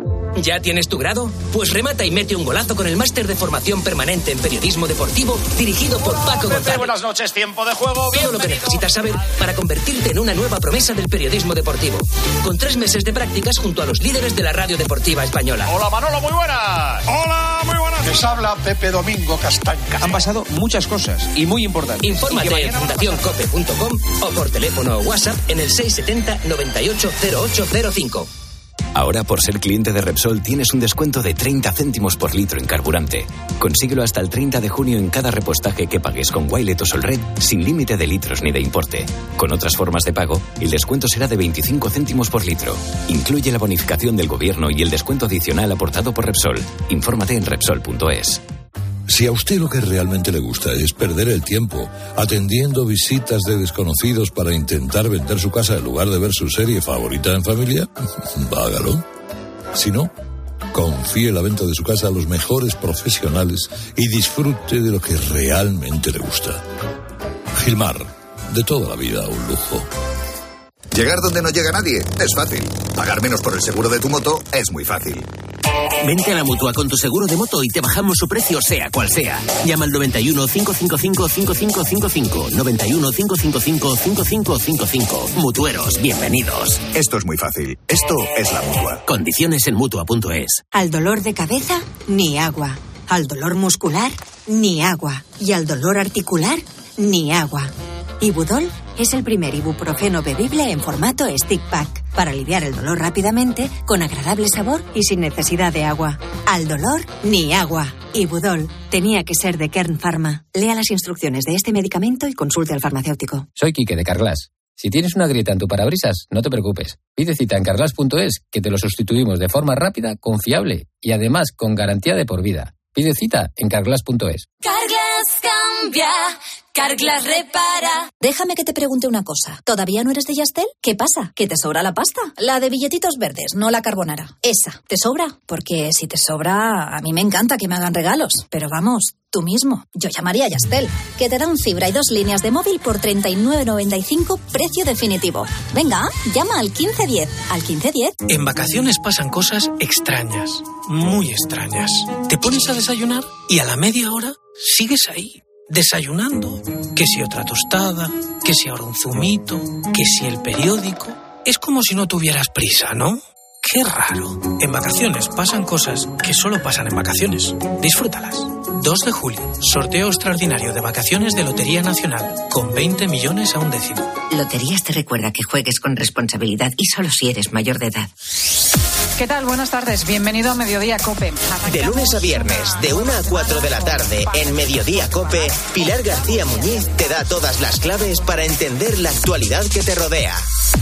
¿Ya tienes tu grado? Pues remata y mete un golazo con el máster de formación permanente en periodismo deportivo dirigido por Paco González. Buenas noches, tiempo de juego. Todo lo que necesitas saber para convertirte en una nueva promesa del periodismo deportivo. Con 3 meses de prácticas junto a los líderes de la radio deportiva española. Hola Manolo, muy buenas. Hola, muy buenas. Les habla Pepe Domingo Castaña. Han pasado muchas cosas y muy importantes. Infórmate en fundacioncope.com o por teléfono o WhatsApp en el 670 98 0805. Ahora, por ser cliente de Repsol, tienes un descuento de 30 céntimos por litro en carburante. Consíguelo hasta el 30 de junio en cada repostaje que pagues con Wilet o Solred, sin límite de litros ni de importe. Con otras formas de pago, el descuento será de 25 céntimos por litro. Incluye la bonificación del gobierno y el descuento adicional aportado por Repsol. Infórmate en Repsol.es. Si a usted lo que realmente le gusta es perder el tiempo atendiendo visitas de desconocidos para intentar vender su casa en lugar de ver su serie favorita en familia, hágalo. Si no, confíe la venta de su casa a los mejores profesionales y disfrute de lo que realmente le gusta. Gilmar, de toda la vida un lujo. Llegar donde no llega nadie es fácil. Pagar menos por el seguro de tu moto es muy fácil. Vente a la Mutua con tu seguro de moto y te bajamos su precio sea cual sea. Llama al 91 555 5555. 91 555 5555. Mutueros, bienvenidos. Esto es muy fácil. Esto es la Mutua. Condiciones en Mutua.es. Al dolor de cabeza, ni agua. Al dolor muscular, ni agua. Y al dolor articular, ni agua. Ibudol es el primer ibuprofeno bebible en formato stick pack para aliviar el dolor rápidamente, con agradable sabor y sin necesidad de agua. Al dolor, ni agua. Ibudol tenía que ser de Kern Pharma. Lea las instrucciones de este medicamento y consulte al farmacéutico. Soy Quique de Carglass. Si tienes una grieta en tu parabrisas, no te preocupes. Pide cita en carglass.es, que te lo sustituimos de forma rápida, confiable y además con garantía de por vida. Pide cita en carglass.es. Carglass cambia, Carglass repara. Déjame que te pregunte una cosa. ¿Todavía no eres de Yastel? ¿Qué pasa? ¿Que te sobra la pasta? La de billetitos verdes, no la carbonara. Esa, ¿te sobra? Porque si te sobra, a mí me encanta que me hagan regalos. Pero vamos, tú mismo. Yo llamaría a Yastel, que te dan fibra y 2 líneas de móvil por 39,95, precio definitivo. Venga, llama al 1510. ¿Al 1510? En vacaciones pasan cosas extrañas, muy extrañas. Te pones a desayunar y a la media hora sigues ahí, desayunando. Que si otra tostada, que si ahora un zumito, que si el periódico. Es como si no tuvieras prisa, ¿no? Qué raro. En vacaciones pasan cosas que solo pasan en vacaciones. Disfrútalas. 2 de julio, sorteo extraordinario de vacaciones de Lotería Nacional, con 20 millones a un décimo. Loterías te recuerda que juegues con responsabilidad y solo si eres mayor de edad. ¿Qué tal? Buenas tardes. Bienvenido a Mediodía COPE. De lunes a viernes, de 1 a 4 de la tarde, en Mediodía COPE, Pilar García Muñiz te da todas las claves para entender la actualidad que te rodea.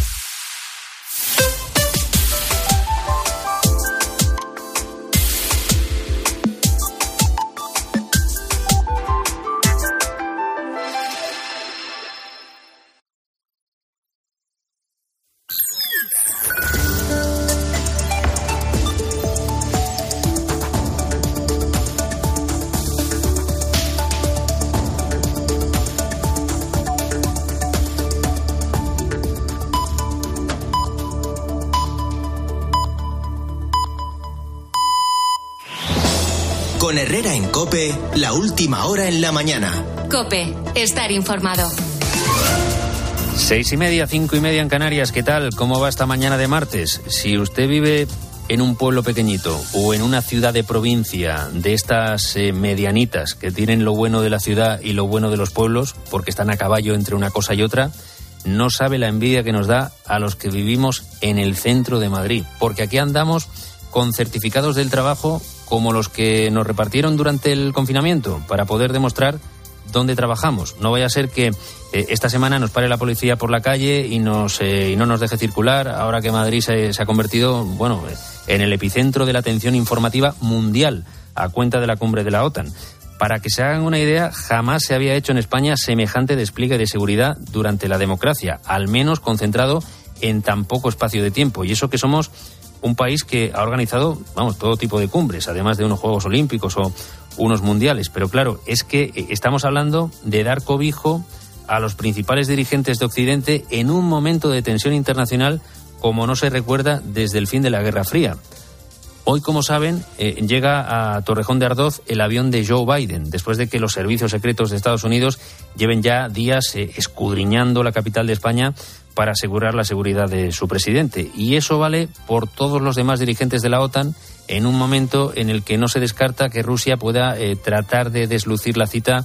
Con Herrera en COPE, la última hora en la mañana. COPE, estar informado. 6:30, 5:30 en Canarias. ¿Qué tal? ¿Cómo va esta mañana de martes? Si usted vive en un pueblo pequeñito o en una ciudad de provincia de estas medianitas que tienen lo bueno de la ciudad y lo bueno de los pueblos, porque están a caballo entre una cosa y otra, no sabe la envidia que nos da a los que vivimos en el centro de Madrid, porque aquí andamos con certificados del trabajo como los que nos repartieron durante el confinamiento para poder demostrar dónde trabajamos. No vaya a ser que esta semana nos pare la policía por la calle y no nos deje circular, ahora que Madrid se ha convertido, en el epicentro de la atención informativa mundial a cuenta de la cumbre de la OTAN. Para que se hagan una idea, jamás se había hecho en España semejante despliegue de seguridad durante la democracia, al menos concentrado en tan poco espacio de tiempo. Y eso que somos un país que ha organizado, todo tipo de cumbres, además de unos Juegos Olímpicos o unos mundiales. Pero claro, es que estamos hablando de dar cobijo a los principales dirigentes de Occidente en un momento de tensión internacional como no se recuerda desde el fin de la Guerra Fría. Hoy, como saben, llega a Torrejón de Ardoz el avión de Joe Biden, después de que los servicios secretos de Estados Unidos lleven ya días escudriñando la capital de España para asegurar la seguridad de su presidente. Y eso vale por todos los demás dirigentes de la OTAN en un momento en el que no se descarta que Rusia pueda tratar de deslucir la cita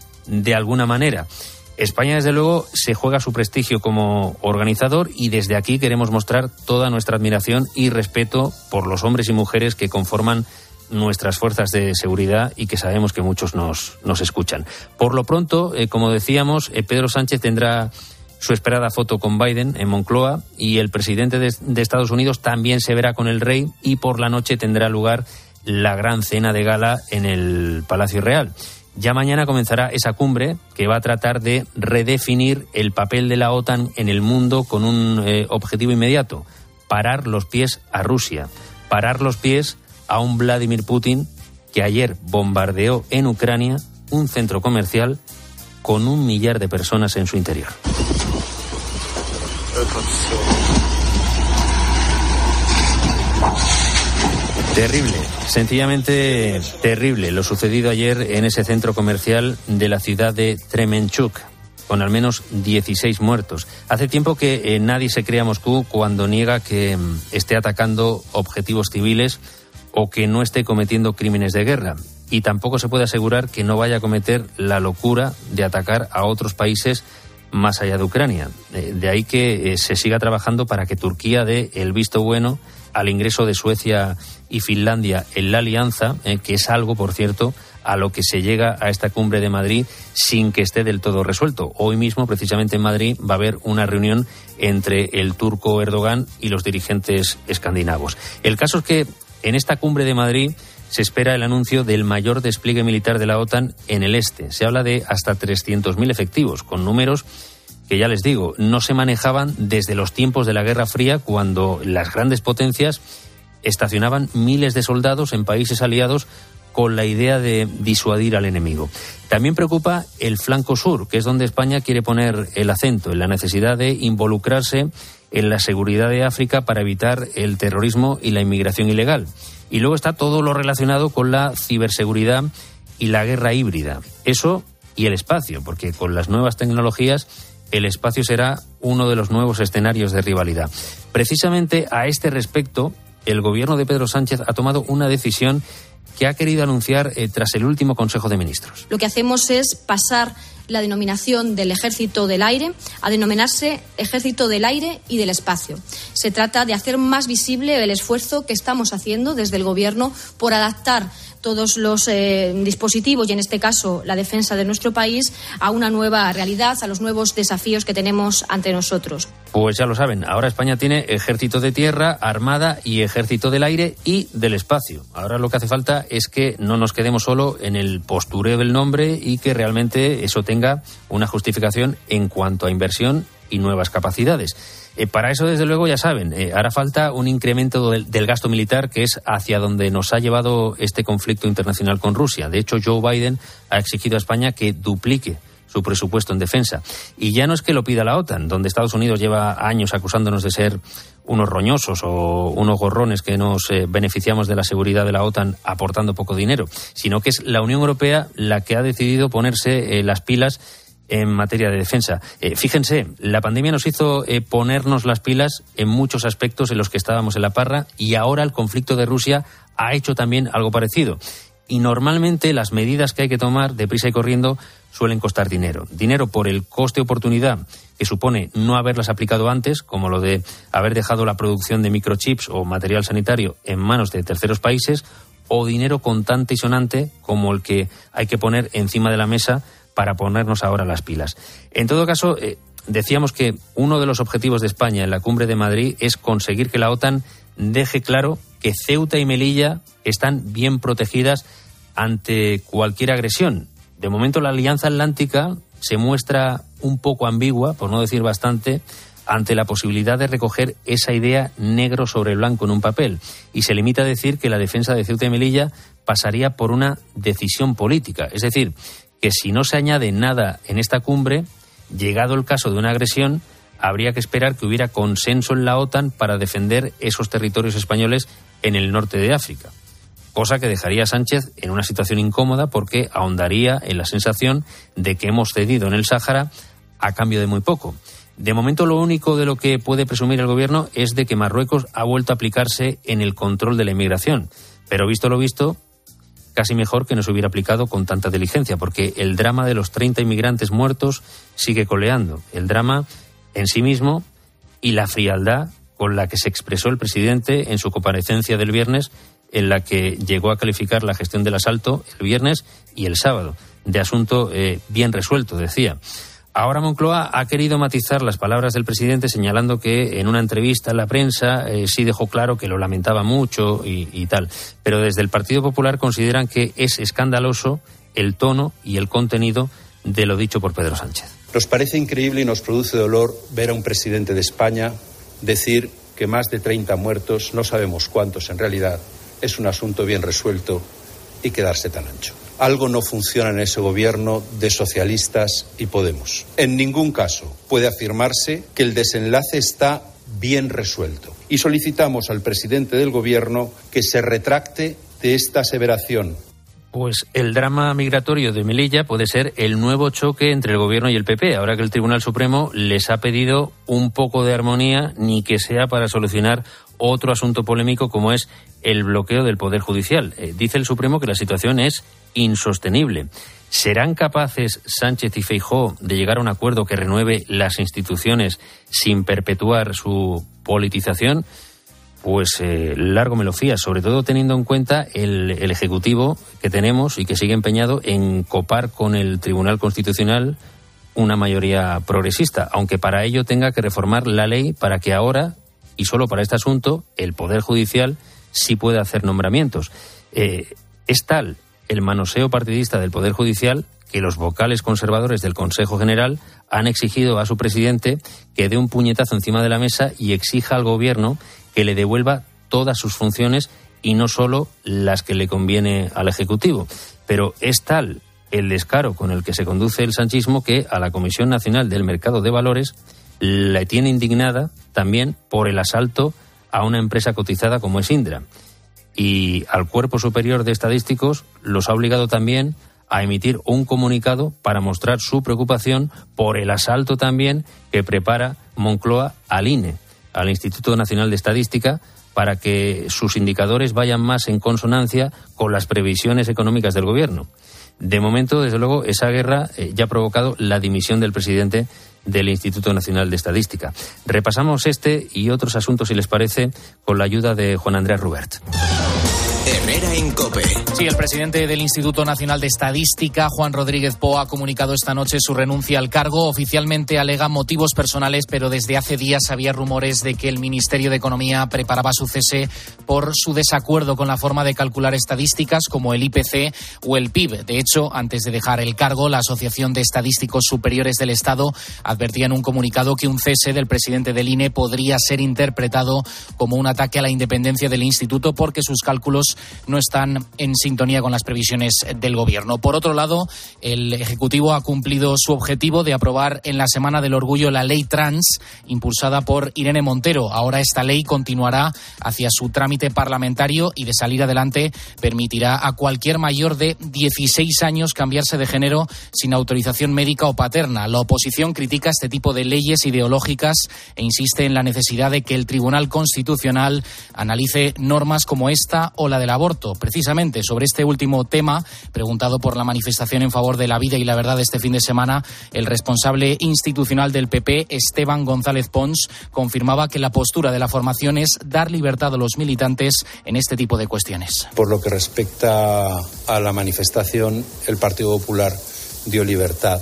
de alguna manera. España, desde luego, se juega su prestigio como organizador y desde aquí queremos mostrar toda nuestra admiración y respeto por los hombres y mujeres que conforman nuestras fuerzas de seguridad y que sabemos que muchos nos escuchan. Por lo pronto, como decíamos, Pedro Sánchez tendrá su esperada foto con Biden en Moncloa y el presidente de Estados Unidos también se verá con el rey y por la noche tendrá lugar la gran cena de gala en el Palacio Real. Ya mañana comenzará esa cumbre que va a tratar de redefinir el papel de la OTAN en el mundo con un objetivo inmediato: parar los pies a Rusia, parar los pies a un Vladimir Putin que ayer bombardeó en Ucrania un centro comercial con 1 millar de personas en su interior. Terrible, sencillamente terrible lo sucedido ayer en ese centro comercial de la ciudad de Kremenchuk, con al menos 16 muertos. Hace tiempo que nadie se cree a Moscú cuando niega que esté atacando objetivos civiles o que no esté cometiendo crímenes de guerra. Y tampoco se puede asegurar que no vaya a cometer la locura de atacar a otros países más allá de Ucrania. De ahí que se siga trabajando para que Turquía dé el visto bueno al ingreso de Suecia y Finlandia en la alianza, que es algo, por cierto, a lo que se llega a esta cumbre de Madrid sin que esté del todo resuelto. Hoy mismo, precisamente en Madrid, va a haber una reunión entre el turco Erdogan y los dirigentes escandinavos. El caso es que en esta cumbre de Madrid se espera el anuncio del mayor despliegue militar de la OTAN en el este. Se habla de hasta 300.000 efectivos, con números que, ya les digo, no se manejaban desde los tiempos de la Guerra Fría, cuando las grandes potencias estacionaban miles de soldados en países aliados con la idea de disuadir al enemigo. También preocupa el flanco sur, que es donde España quiere poner el acento, en la necesidad de involucrarse en la seguridad de África para evitar el terrorismo y la inmigración ilegal. Y luego está todo lo relacionado con la ciberseguridad y la guerra híbrida. Eso y el espacio, porque con las nuevas tecnologías el espacio será uno de los nuevos escenarios de rivalidad. Precisamente a este respecto, el gobierno de Pedro Sánchez ha tomado una decisión que ha querido anunciar tras el último Consejo de Ministros. Lo que hacemos es pasar la denominación del Ejército del Aire a denominarse Ejército del Aire y del Espacio. Se trata de hacer más visible el esfuerzo que estamos haciendo desde el Gobierno por adaptar todos los dispositivos, y en este caso la defensa de nuestro país, a una nueva realidad, a los nuevos desafíos que tenemos ante nosotros. Pues ya lo saben, ahora España tiene Ejército de Tierra, Armada y Ejército del Aire y del Espacio. Ahora lo que hace falta es que no nos quedemos solo en el postureo del nombre y que realmente eso tenga una justificación en cuanto a inversión y nuevas capacidades. Para eso, desde luego, ya saben, hará falta un incremento del gasto militar, que es hacia donde nos ha llevado este conflicto internacional con Rusia. De hecho, Joe Biden ha exigido a España que duplique su presupuesto en defensa. Y ya no es que lo pida la OTAN, donde Estados Unidos lleva años acusándonos de ser unos roñosos o unos gorrones que nos beneficiamos de la seguridad de la OTAN aportando poco dinero, sino que es la Unión Europea la que ha decidido ponerse las pilas en materia de defensa. Fíjense, la pandemia nos hizo ponernos las pilas en muchos aspectos en los que estábamos en la parra, y ahora el conflicto de Rusia ha hecho también algo parecido. Y normalmente las medidas que hay que tomar deprisa y corriendo suelen costar dinero. Dinero por el coste-oportunidad que supone no haberlas aplicado antes, como lo de haber dejado la producción de microchips o material sanitario en manos de terceros países, o dinero contante y sonante como el que hay que poner encima de la mesa para ponernos ahora las pilas. En todo caso, decíamos que uno de los objetivos de España en la cumbre de Madrid es conseguir que la OTAN deje claro que Ceuta y Melilla están bien protegidas ante cualquier agresión. De momento, la Alianza Atlántica se muestra un poco ambigua, por no decir bastante, ante la posibilidad de recoger esa idea negro sobre blanco en un papel, y se limita a decir que la defensa de Ceuta y Melilla pasaría por una decisión política. Es decir, que si no se añade nada en esta cumbre, llegado el caso de una agresión, habría que esperar que hubiera consenso en la OTAN para defender esos territorios españoles en el norte de África. Cosa que dejaría a Sánchez en una situación incómoda, porque ahondaría en la sensación de que hemos cedido en el Sáhara a cambio de muy poco. De momento, lo único de lo que puede presumir el gobierno es de que Marruecos ha vuelto a aplicarse en el control de la inmigración. Pero visto lo visto, casi mejor que no se hubiera aplicado con tanta diligencia, porque el drama de los 30 inmigrantes muertos sigue coleando. El drama en sí mismo y la frialdad con la que se expresó el presidente en su comparecencia del viernes, en la que llegó a calificar la gestión del asalto el viernes y el sábado de asunto bien resuelto, decía. Ahora Moncloa ha querido matizar las palabras del presidente, señalando que en una entrevista a la prensa sí dejó claro que lo lamentaba mucho y tal. Pero desde el Partido Popular consideran que es escandaloso el tono y el contenido de lo dicho por Pedro Sánchez. Nos parece increíble y nos produce dolor ver a un presidente de España decir que más de 30 muertos, no sabemos cuántos en realidad, es un asunto bien resuelto, y quedarse tan ancho. Algo no funciona en ese gobierno de socialistas y Podemos. En ningún caso puede afirmarse que el desenlace está bien resuelto. Y solicitamos al presidente del gobierno que se retracte de esta aseveración. Pues el drama migratorio de Melilla puede ser el nuevo choque entre el gobierno y el PP, ahora que el Tribunal Supremo les ha pedido un poco de armonía, ni que sea para solucionar otro asunto polémico como es el bloqueo del Poder Judicial. Dice el Supremo que la situación es insostenible. ¿Serán capaces Sánchez y Feijóo de llegar a un acuerdo que renueve las instituciones sin perpetuar su politización? Pues largo me lo fía, sobre todo teniendo en cuenta el Ejecutivo que tenemos y que sigue empeñado en copar con el Tribunal Constitucional una mayoría progresista, aunque para ello tenga que reformar la ley para que ahora, y solo para este asunto, el Poder Judicial sí pueda hacer nombramientos. Es tal el manoseo partidista del Poder Judicial que los vocales conservadores del Consejo General han exigido a su presidente que dé un puñetazo encima de la mesa y exija al Gobierno que le devuelva todas sus funciones y no solo las que le conviene al Ejecutivo. Pero es tal el descaro con el que se conduce el sanchismo que a la Comisión Nacional del Mercado de Valores la tiene indignada también por el asalto a una empresa cotizada como es Indra. Y al Cuerpo Superior de Estadísticos los ha obligado también a emitir un comunicado para mostrar su preocupación por el asalto también que prepara Moncloa al INE, al Instituto Nacional de Estadística, para que sus indicadores vayan más en consonancia con las previsiones económicas del gobierno. De momento, desde luego, esa guerra ya ha provocado la dimisión del presidente del Instituto Nacional de Estadística. Repasamos este y otros asuntos, si les parece, con la ayuda de Juan Andrés Rubert. Herrera en COPE. Sí, el presidente del Instituto Nacional de Estadística, Juan Rodríguez Poa, ha comunicado esta noche su renuncia al cargo. Oficialmente alega motivos personales, pero desde hace días había rumores de que el Ministerio de Economía preparaba su cese por su desacuerdo con la forma de calcular estadísticas como el IPC o el PIB. De hecho, antes de dejar el cargo, la Asociación de Estadísticos Superiores del Estado advertía en un comunicado que un cese del presidente del INE podría ser interpretado como un ataque a la independencia del instituto porque sus cálculos no están en sintonía con las previsiones del gobierno. Por otro lado, el Ejecutivo ha cumplido su objetivo de aprobar en la Semana del Orgullo la ley trans impulsada por Irene Montero. Ahora esta ley continuará hacia su trámite parlamentario y, de salir adelante, permitirá a cualquier mayor de 16 años cambiarse de género sin autorización médica o paterna. La oposición critica este tipo de leyes ideológicas e insiste en la necesidad de que el Tribunal Constitucional analice normas como esta o la del aborto. Precisamente sobre este último tema, preguntado por la manifestación en favor de la vida y la verdad este fin de semana, el responsable institucional del PP, Esteban González Pons, confirmaba que la postura de la formación es dar libertad a los militantes en este tipo de cuestiones. Por lo que respecta a la manifestación, el Partido Popular dio libertad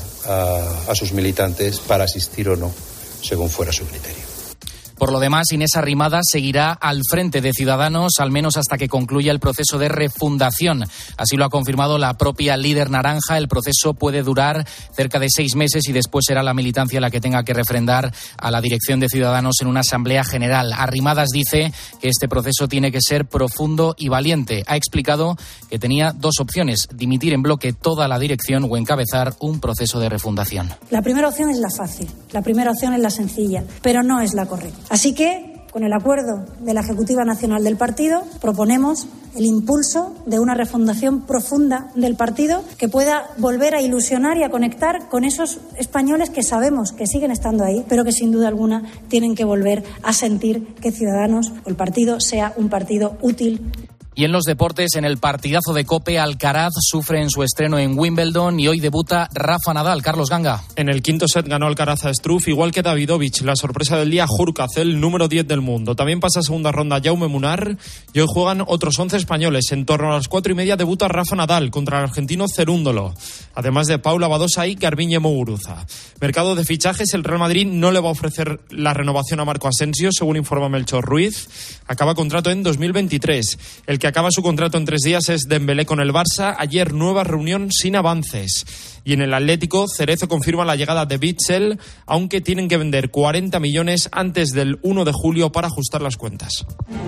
a sus militantes para asistir o no, según fuera su criterio. Por lo demás, Inés Arrimadas seguirá al frente de Ciudadanos, al menos hasta que concluya el proceso de refundación. Así lo ha confirmado la propia líder naranja. El proceso puede durar cerca de 6 meses y después será la militancia la que tenga que refrendar a la dirección de Ciudadanos en una asamblea general. Arrimadas dice que este proceso tiene que ser profundo y valiente. Ha explicado que tenía 2 opciones: dimitir en bloque toda la dirección o encabezar un proceso de refundación. La primera opción es la fácil, la primera opción es la sencilla, pero no es la correcta. Así que, con el acuerdo de la Ejecutiva Nacional del partido, proponemos el impulso de una refundación profunda del partido que pueda volver a ilusionar y a conectar con esos españoles que sabemos que siguen estando ahí, pero que sin duda alguna tienen que volver a sentir que Ciudadanos o el partido sea un partido útil. Y en los deportes, en el partidazo de COPE, Alcaraz sufre en su estreno en Wimbledon y hoy debuta Rafa Nadal. Carlos Ganga. En el quinto set ganó Alcaraz a Struff, igual que Davidovich. La sorpresa del día, Hurkacz, número 10 del mundo. También pasa a segunda ronda Jaume Munar y hoy juegan otros 11 españoles. En torno a las 4:30 debuta Rafa Nadal contra el argentino Cerúndolo, además de Paula Badosa y Garbiñe Muguruza. Mercado de fichajes, el Real Madrid no le va a ofrecer la renovación a Marco Asensio, según informa Melchor Ruiz. Acaba contrato en 2023. El que acaba su contrato en 3 días es Dembélé con el Barça. Ayer nueva reunión sin avances. Y en el Atlético, Cerezo confirma la llegada de Witsel, aunque tienen que vender 40 millones antes del 1 de julio para ajustar las cuentas.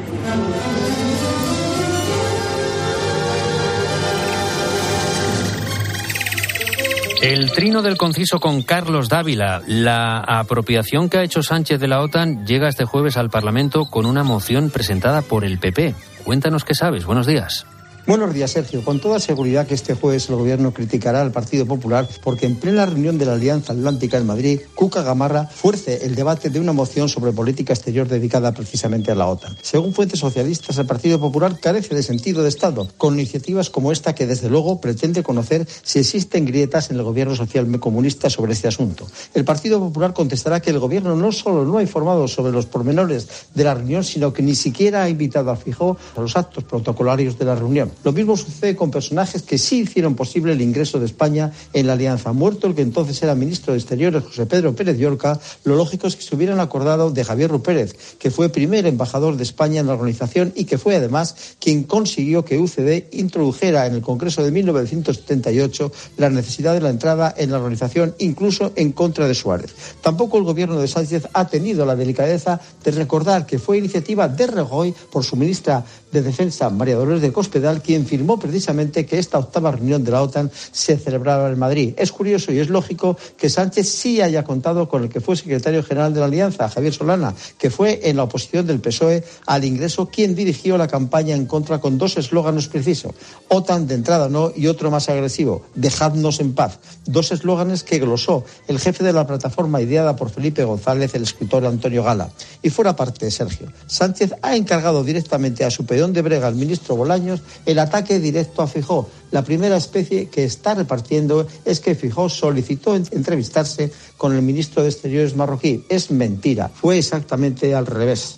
El trino del conciso con Carlos Dávila. La apropiación que ha hecho Sánchez de la OTAN llega este jueves al Parlamento con una moción presentada por el PP. Cuéntanos qué sabes. Buenos días. Buenos días, Sergio. Con toda seguridad que este jueves el Gobierno criticará al Partido Popular porque en plena reunión de la Alianza Atlántica en Madrid, Cuca Gamarra fuerce el debate de una moción sobre política exterior dedicada precisamente a la OTAN. Según fuentes socialistas, el Partido Popular carece de sentido de Estado, con iniciativas como esta que desde luego pretende conocer si existen grietas en el Gobierno social comunista sobre este asunto. El Partido Popular contestará que el Gobierno no solo no ha informado sobre los pormenores de la reunión, sino que ni siquiera ha invitado a Feijóo a los actos protocolarios de la reunión. Lo mismo sucede con personajes que sí hicieron posible el ingreso de España en la alianza. Muerto el que entonces era ministro de Exteriores, José Pedro Pérez Llorca, lo lógico es que se hubieran acordado de Javier Rupérez, que fue primer embajador de España en la organización y que fue además quien consiguió que UCD introdujera en el Congreso de 1978 la necesidad de la entrada en la organización, incluso en contra de Suárez. Tampoco el gobierno de Sánchez ha tenido la delicadeza de recordar que fue iniciativa de Rajoy por su ministra de Defensa, María Dolores del Cospedal, quien firmó precisamente que esta 8ª reunión de la OTAN se celebrara en Madrid. Es curioso y es lógico que Sánchez sí haya contado con el que fue secretario general de la Alianza, Javier Solana, que fue en la oposición del PSOE al ingreso quien dirigió la campaña en contra con 2 eslóganes precisos: OTAN de entrada no, y otro más agresivo: dejadnos en paz. 2 eslóganes que glosó el jefe de la plataforma ideada por Felipe González, el escritor Antonio Gala. Y fuera parte, Sergio, Sánchez ha encargado directamente a su peón de brega, el ministro Bolaños, el ataque directo a Feijóo. La primera especie que está repartiendo es que Feijóo solicitó entrevistarse con el ministro de Exteriores marroquí. Es mentira, fue exactamente al revés.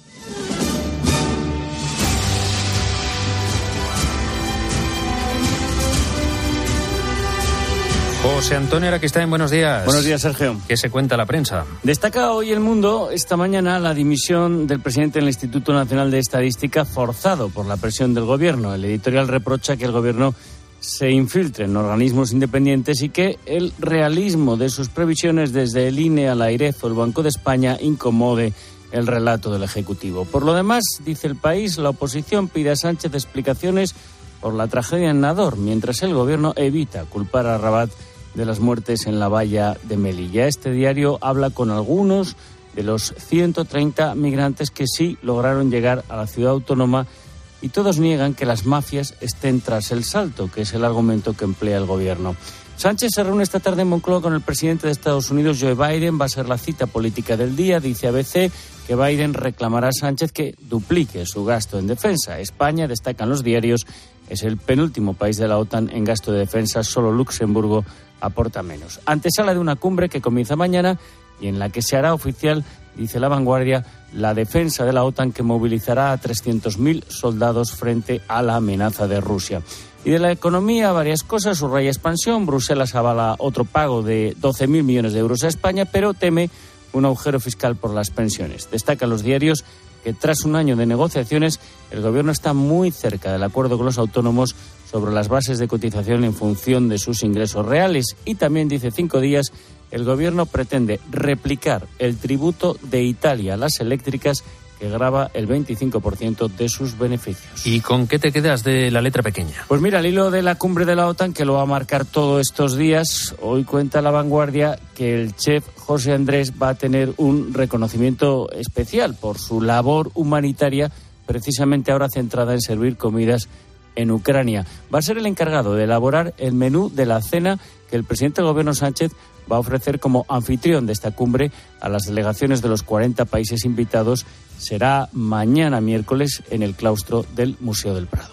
José Antonio Araquistáin, buenos días. Buenos días, Sergio. ¿Qué se cuenta la prensa? Destaca hoy El Mundo, esta mañana, la dimisión del presidente del Instituto Nacional de Estadística forzado por la presión del gobierno. El editorial reprocha que el gobierno se infiltre en organismos independientes y que el realismo de sus previsiones desde el INE a la AIREF o el Banco de España incomode el relato del Ejecutivo. Por lo demás, dice El País, la oposición pide a Sánchez explicaciones por la tragedia en Nador, mientras el gobierno evita culpar a Rabat de las muertes en la valla de Melilla. Este diario habla con algunos de los 130 migrantes que sí lograron llegar a la ciudad autónoma y todos niegan que las mafias estén tras el salto, que es el argumento que emplea el gobierno. Sánchez se reúne esta tarde en Moncloa con el presidente de Estados Unidos, Joe Biden. Va a ser la cita política del día. Dice ABC que Biden reclamará a Sánchez que duplique su gasto en defensa. España, destacan los diarios, es el penúltimo país de la OTAN en gasto de defensa. Solo Luxemburgo aporta menos. Antesala de una cumbre que comienza mañana y en la que se hará oficial, dice La Vanguardia, la defensa de la OTAN, que movilizará a 300.000 soldados frente a la amenaza de Rusia. Y de la economía, varias cosas. Subraya expansión. Bruselas avala otro pago de 12.000 millones de euros a España, pero teme un agujero fiscal por las pensiones. Destacan los diarios que tras un año de negociaciones, el gobierno está muy cerca del acuerdo con los autónomos sobre las bases de cotización en función de sus ingresos reales. Y también, dice 5 días, el gobierno pretende replicar el tributo de Italia a las eléctricas, que grava el 25% de sus beneficios. ¿Y con qué te quedas de la letra pequeña? Pues mira, al hilo de la cumbre de la OTAN, que lo va a marcar todos estos días, hoy cuenta La Vanguardia que el chef José Andrés va a tener un reconocimiento especial por su labor humanitaria, precisamente ahora centrada en servir comidas en Ucrania. Va a ser el encargado de elaborar el menú de la cena que el presidente del gobierno Sánchez va a ofrecer como anfitrión de esta cumbre a las delegaciones de los 40 países invitados. Será mañana miércoles en el claustro del Museo del Prado.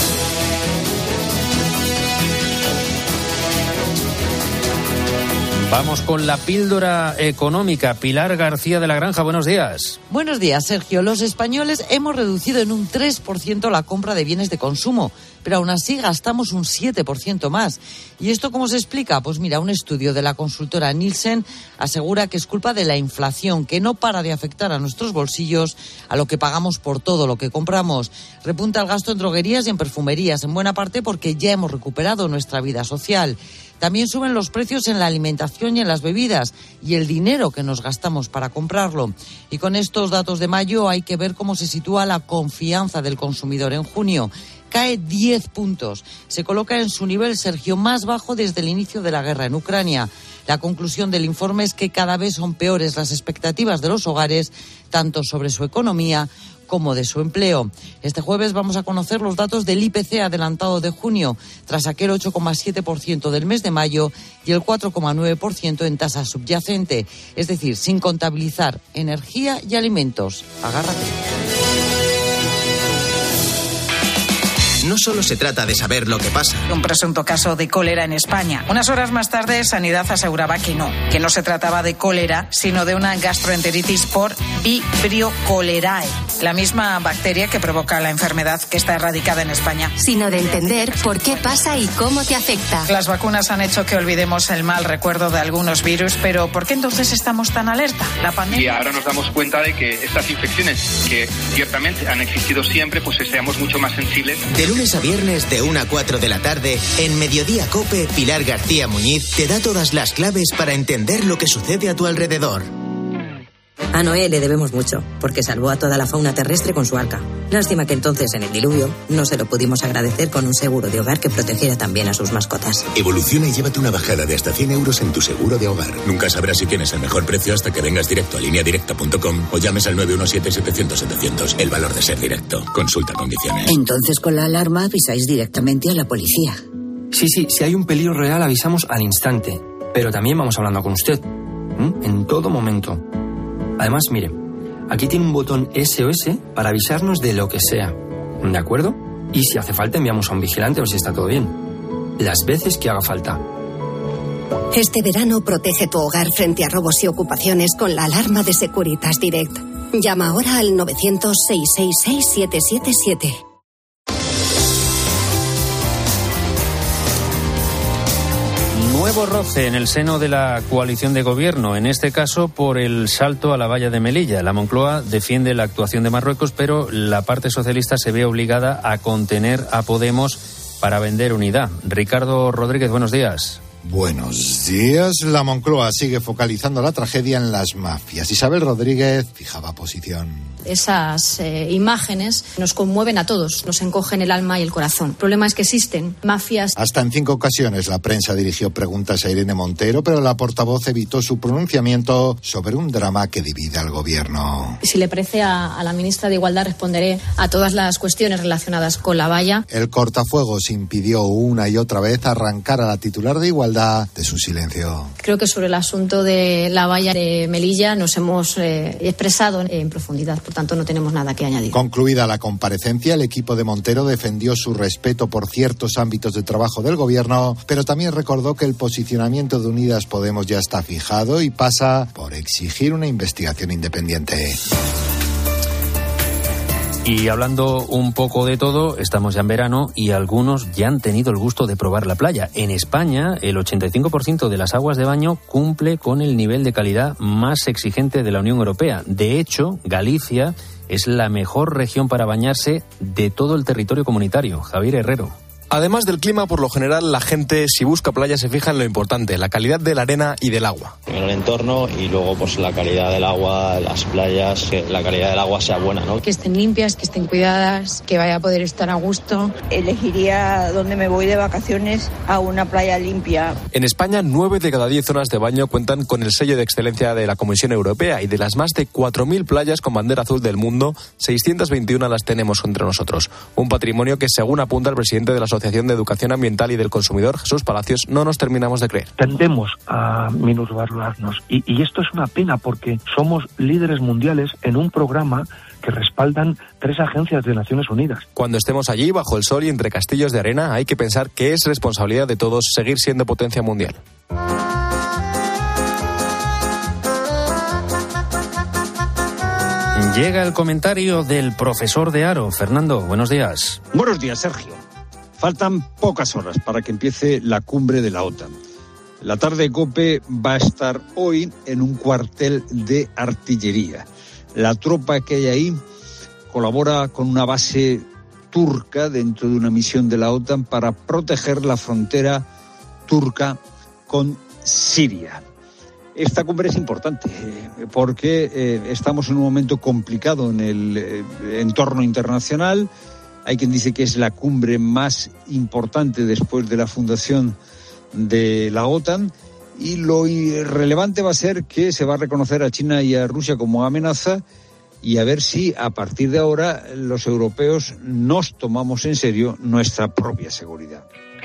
Vamos con la píldora económica. Pilar García de la Granja, buenos días. Buenos días, Sergio. Los españoles hemos reducido en un 3% la compra de bienes de consumo, pero aún así gastamos un 7% más. ¿Y esto cómo se explica? Pues mira, un estudio de la consultora Nielsen asegura que es culpa de la inflación, que no para de afectar a nuestros bolsillos, a lo que pagamos por todo lo que compramos. Repunta el gasto en droguerías y en perfumerías, en buena parte porque ya hemos recuperado nuestra vida social. También suben los precios en la alimentación y en las bebidas y el dinero que nos gastamos para comprarlo. Y con estos datos de mayo hay que ver cómo se sitúa la confianza del consumidor en junio. Cae 10 puntos. Se coloca en su nivel, Sergio, más bajo desde el inicio de la guerra en Ucrania. La conclusión del informe es que cada vez son peores las expectativas de los hogares, tanto sobre su economía como de su empleo. Este jueves vamos a conocer los datos del IPC adelantado de junio, tras aquel 8,7% del mes de mayo y el 4,9% en tasa subyacente, es decir, sin contabilizar energía y alimentos. Agárrate. No solo se trata de saber lo que pasa. Un presunto caso de cólera en España. Unas horas más tarde, Sanidad aseguraba que no se trataba de cólera, sino de una gastroenteritis por Vibrio cholerae, la misma bacteria que provoca la enfermedad que está erradicada en España. Sino de entender por qué pasa y cómo te afecta. Las vacunas han hecho que olvidemos el mal recuerdo de algunos virus, pero ¿por qué entonces estamos tan alerta? La pandemia. Y ahora nos damos cuenta de que estas infecciones, que ciertamente han existido siempre, pues seamos mucho más sensibles. De lunes a viernes de 1 a 4 de la tarde, en Mediodía COPE, Pilar García Muñiz te da todas las claves para entender lo que sucede a tu alrededor. A Noé le debemos mucho, porque salvó a toda la fauna terrestre con su arca. Lástima que entonces, en el diluvio, no se lo pudimos agradecer con un seguro de hogar que protegiera también a sus mascotas. Evoluciona y llévate una bajada de hasta 100 euros en tu seguro de hogar. Nunca sabrás si tienes el mejor precio hasta que vengas directo a lineadirecta.com o llames al 917-700-700. El valor de ser directo. Consulta condiciones. Entonces, con la alarma avisáis directamente a la policía. Sí, si hay un peligro real avisamos al instante. Pero también vamos hablando con usted. En todo momento. Además, mire, aquí tiene un botón SOS para avisarnos de lo que sea. ¿De acuerdo? Y si hace falta enviamos a un vigilante a ver si está todo bien. Las veces que haga falta. Este verano protege tu hogar frente a robos y ocupaciones con la alarma de Securitas Direct. Llama ahora al 900-666-777. Nuevo roce en el seno de la coalición de gobierno, en este caso por el salto a la valla de Melilla. La Moncloa defiende la actuación de Marruecos, pero la parte socialista se ve obligada a contener a Podemos para vender unidad. Ricardo Rodríguez, buenos días. Buenos días. La Moncloa sigue focalizando la tragedia en las mafias. Isabel Rodríguez fijaba posición. Esas imágenes nos conmueven a todos, nos encogen el alma y el corazón. El problema es que existen mafias. Hasta en 5 ocasiones la prensa dirigió preguntas a Irene Montero, pero la portavoz evitó su pronunciamiento sobre un drama que divide al gobierno. Si le parece a la ministra de Igualdad, responderé a todas las cuestiones relacionadas con la valla. El cortafuegos impidió una y otra vez arrancar a la titular de Igualdad de su silencio. Creo que sobre el asunto de la valla de Melilla nos hemos expresado en profundidad. Por tanto, no tenemos nada que añadir. Concluida la comparecencia, el equipo de Montero defendió su respeto por ciertos ámbitos de trabajo del gobierno, pero también recordó que el posicionamiento de Unidas Podemos ya está fijado y pasa por exigir una investigación independiente. Y hablando un poco de todo, estamos ya en verano y algunos ya han tenido el gusto de probar la playa. En España, el 85% de las aguas de baño cumple con el nivel de calidad más exigente de la Unión Europea. De hecho, Galicia es la mejor región para bañarse de todo el territorio comunitario. Javier Herrero. Además del clima, por lo general, la gente, si busca playa, se fija en lo importante, la calidad de la arena y del agua. En el entorno y luego pues la calidad del agua, las playas, que la calidad del agua sea buena, ¿no? Que estén limpias, que estén cuidadas, que vaya a poder estar a gusto. Elegiría donde me voy de vacaciones a una playa limpia. En España, 9 de cada 10 zonas de baño cuentan con el sello de excelencia de la Comisión Europea y de las más de 4.000 playas con bandera azul del mundo, 621 las tenemos entre nosotros. Un patrimonio que, según apunta el presidente de la Asociación de Educación Ambiental y del Consumidor, Jesús Palacios, no nos terminamos de creer. Tendemos a minusvalorarnos y esto es una pena porque somos líderes mundiales en un programa que respaldan 3 agencias de Naciones Unidas. Cuando estemos allí, bajo el sol y entre castillos de arena, hay que pensar que es responsabilidad de todos seguir siendo potencia mundial. Llega el comentario del profesor de Aro. Fernando, buenos días. Buenos días, Sergio. Faltan pocas horas para que empiece la cumbre de la OTAN. La tarde COPE va a estar hoy en un cuartel de artillería. La tropa que hay ahí colabora con una base turca dentro de una misión de la OTAN para proteger la frontera turca con Siria. Esta cumbre es importante porque estamos en un momento complicado en el entorno internacional. Hay quien dice que es la cumbre más importante después de la fundación de la OTAN y lo relevante va a ser que se va a reconocer a China y a Rusia como amenaza y a ver si a partir de ahora los europeos nos tomamos en serio nuestra propia seguridad.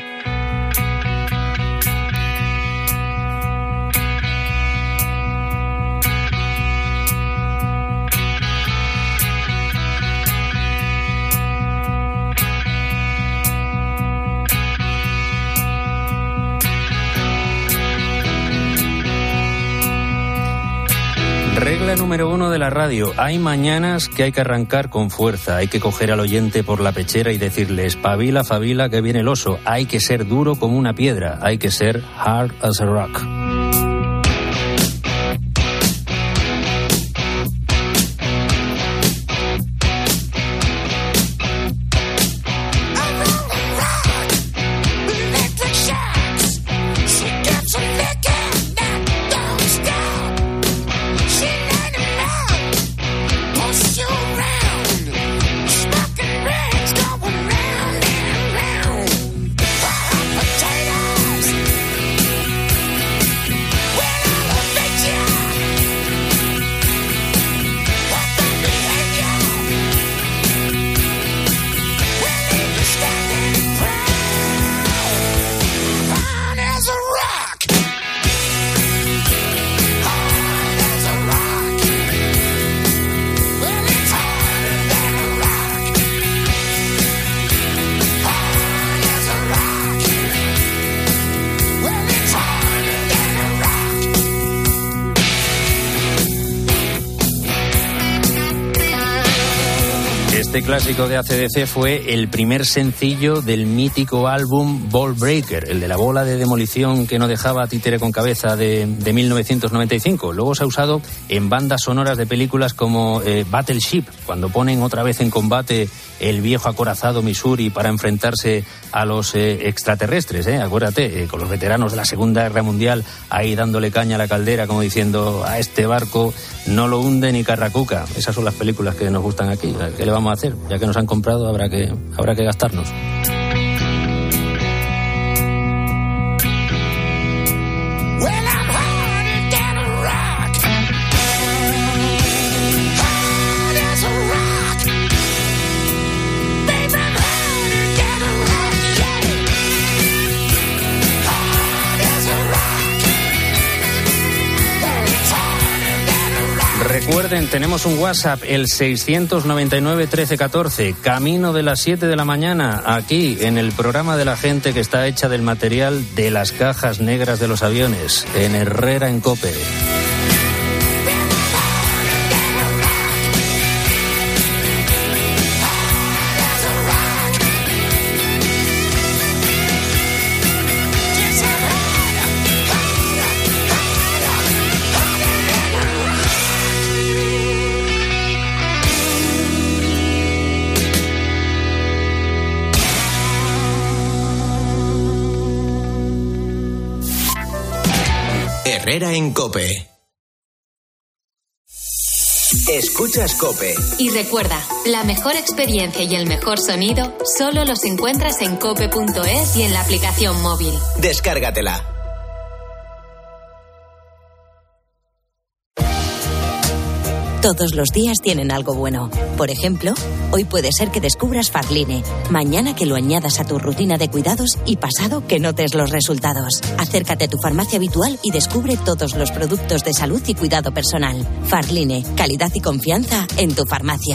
Regla número 1 de la radio. Hay mañanas que hay que arrancar con fuerza. Hay que coger al oyente por la pechera y decirle, espabila, fabila, que viene el oso. Hay que ser duro como una piedra. Hay que ser hard as a rock. Este clásico de AC/DC fue el primer sencillo del mítico álbum Ball Breaker, el de la bola de demolición que no dejaba títere con cabeza de 1995. Luego se ha usado en bandas sonoras de películas como Battleship, cuando ponen otra vez en combate el viejo acorazado Missouri para enfrentarse a los extraterrestres, acuérdate, con los veteranos de la Segunda Guerra Mundial ahí dándole caña a la caldera, como diciendo, a este barco no lo hunde ni Carracuca. Esas son las películas que nos gustan aquí. ¿Qué le vamos a hacer? Ya que nos han comprado, habrá que gastarnos. Recuerden, tenemos un WhatsApp, el 699-1314, camino de las 7 de la mañana, aquí en el programa de la gente que está hecha del material de las cajas negras de los aviones, en Herrera en COPE. Herrera en COPE. Escuchas COPE. Y recuerda, la mejor experiencia y el mejor sonido solo los encuentras en cope.es y en la aplicación móvil. Descárgatela. Todos los días tienen algo bueno. Por ejemplo, hoy puede ser que descubras Farline, mañana que lo añadas a tu rutina de cuidados y pasado que notes los resultados. Acércate a tu farmacia habitual y descubre todos los productos de salud y cuidado personal. Farline, calidad y confianza en tu farmacia.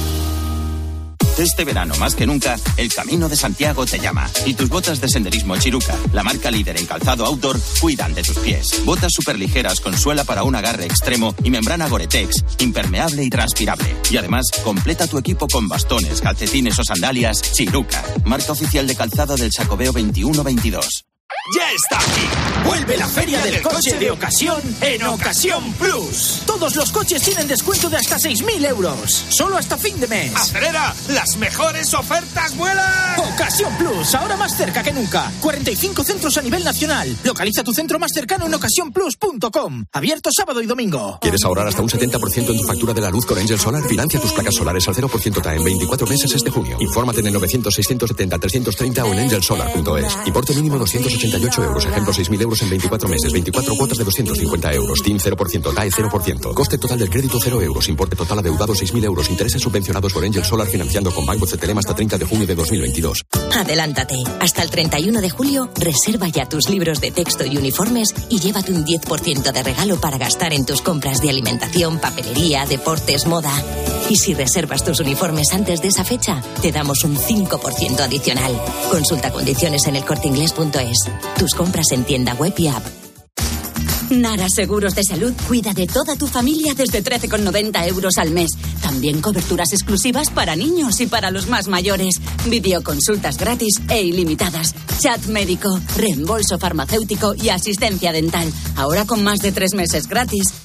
Este verano, más que nunca, el Camino de Santiago te llama. Y tus botas de senderismo Chiruca, la marca líder en calzado outdoor, cuidan de tus pies. Botas superligeras con suela para un agarre extremo y membrana Gore-Tex, impermeable y transpirable. Y además, completa tu equipo con bastones, calcetines o sandalias Chiruca, marca oficial de calzado del Xacobeo 21-22. ¡Ya está aquí! ¡Vuelve la feria del coche de ocasión en Ocasión Plus! Todos los coches tienen descuento de hasta 6.000 euros. Solo hasta fin de mes. ¡Acelera! ¡Las mejores ofertas vuelan! Ocasión Plus, ahora más cerca que nunca. 45 centros a nivel nacional. Localiza tu centro más cercano en ocasiónplus.com. Abierto sábado y domingo. ¿Quieres ahorrar hasta un 70% en tu factura de la luz con Angel Solar? Financia tus placas solares al 0% TAE en 24 meses este junio. Infórmate en el 900-670-330 o en angelsolar.es. Importe mínimo 288 euros. Ejemplo, 6.000 euros en 24 meses. 24 cuotas de 250 euros. TIN 0%. TAE 0%. Coste total del crédito 0 euros. Importe total adeudado 6.000 euros. Intereses subvencionados por Angel Solar financiando con Banco CTLM hasta 30 de junio de 2022. Adelántate. Hasta el 31 de julio, reserva ya tus libros de texto y uniformes y llévate un 10% de regalo para gastar en tus compras de alimentación, papelería, deportes, moda. Y si reservas tus uniformes antes de esa fecha, te damos un 5% adicional. Consulta condiciones en elcorteinglés.es. Tus compras en tienda web y app. Nara Seguros de Salud cuida de toda tu familia desde 13,90 euros al mes. También coberturas exclusivas para niños y para los más mayores. Videoconsultas gratis e ilimitadas. Chat médico, reembolso farmacéutico y asistencia dental. Ahora con más de 3 meses gratis.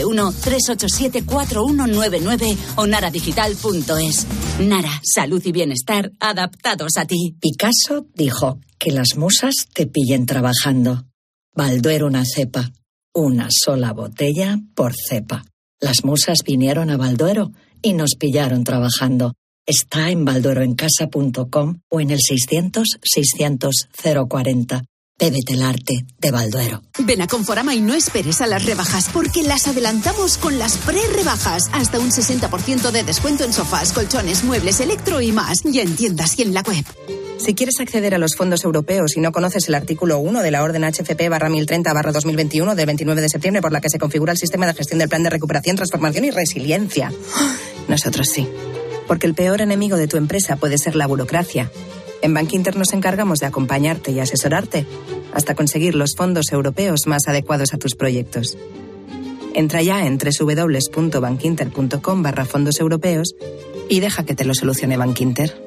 91-387-4199 o naradigital.es. Nara, salud y bienestar adaptados a ti. Picasso dijo que las musas te pillen trabajando. Balduero una cepa. Una sola botella por cepa. Las musas vinieron a Balduero y nos pillaron trabajando. Está en baldueroencasa.com o en el 600-600-040. Bébete el arte de Balduero. Ven a Conforama y no esperes a las rebajas, porque las adelantamos con las pre-rebajas. Hasta un 60% de descuento en sofás, colchones, muebles, electro y más. Ya en tiendas y en la web. Si quieres acceder a los fondos europeos y no conoces el artículo 1 de la orden HFP/1030/2021 del 29 de septiembre por la que se configura el sistema de gestión del Plan de Recuperación, Transformación y Resiliencia. Nosotros sí. Porque el peor enemigo de tu empresa puede ser la burocracia. En Bankinter nos encargamos de acompañarte y asesorarte hasta conseguir los fondos europeos más adecuados a tus proyectos. Entra ya en www.bankinter.com/fondos europeos y deja que te lo solucione Bankinter.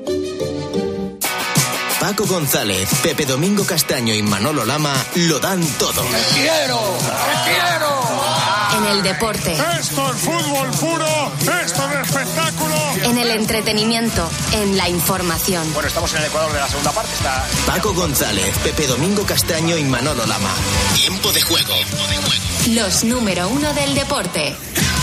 Paco González, Pepe Domingo Castaño y Manolo Lama lo dan todo. ¡Te quiero! En el deporte. Esto es fútbol puro, esto es espectáculo. En el entretenimiento, en la información. Bueno, estamos en el Ecuador de la segunda parte. Paco González, Pepe Domingo Castaño y Manolo Lama. Tiempo de juego. Los número 1 del deporte.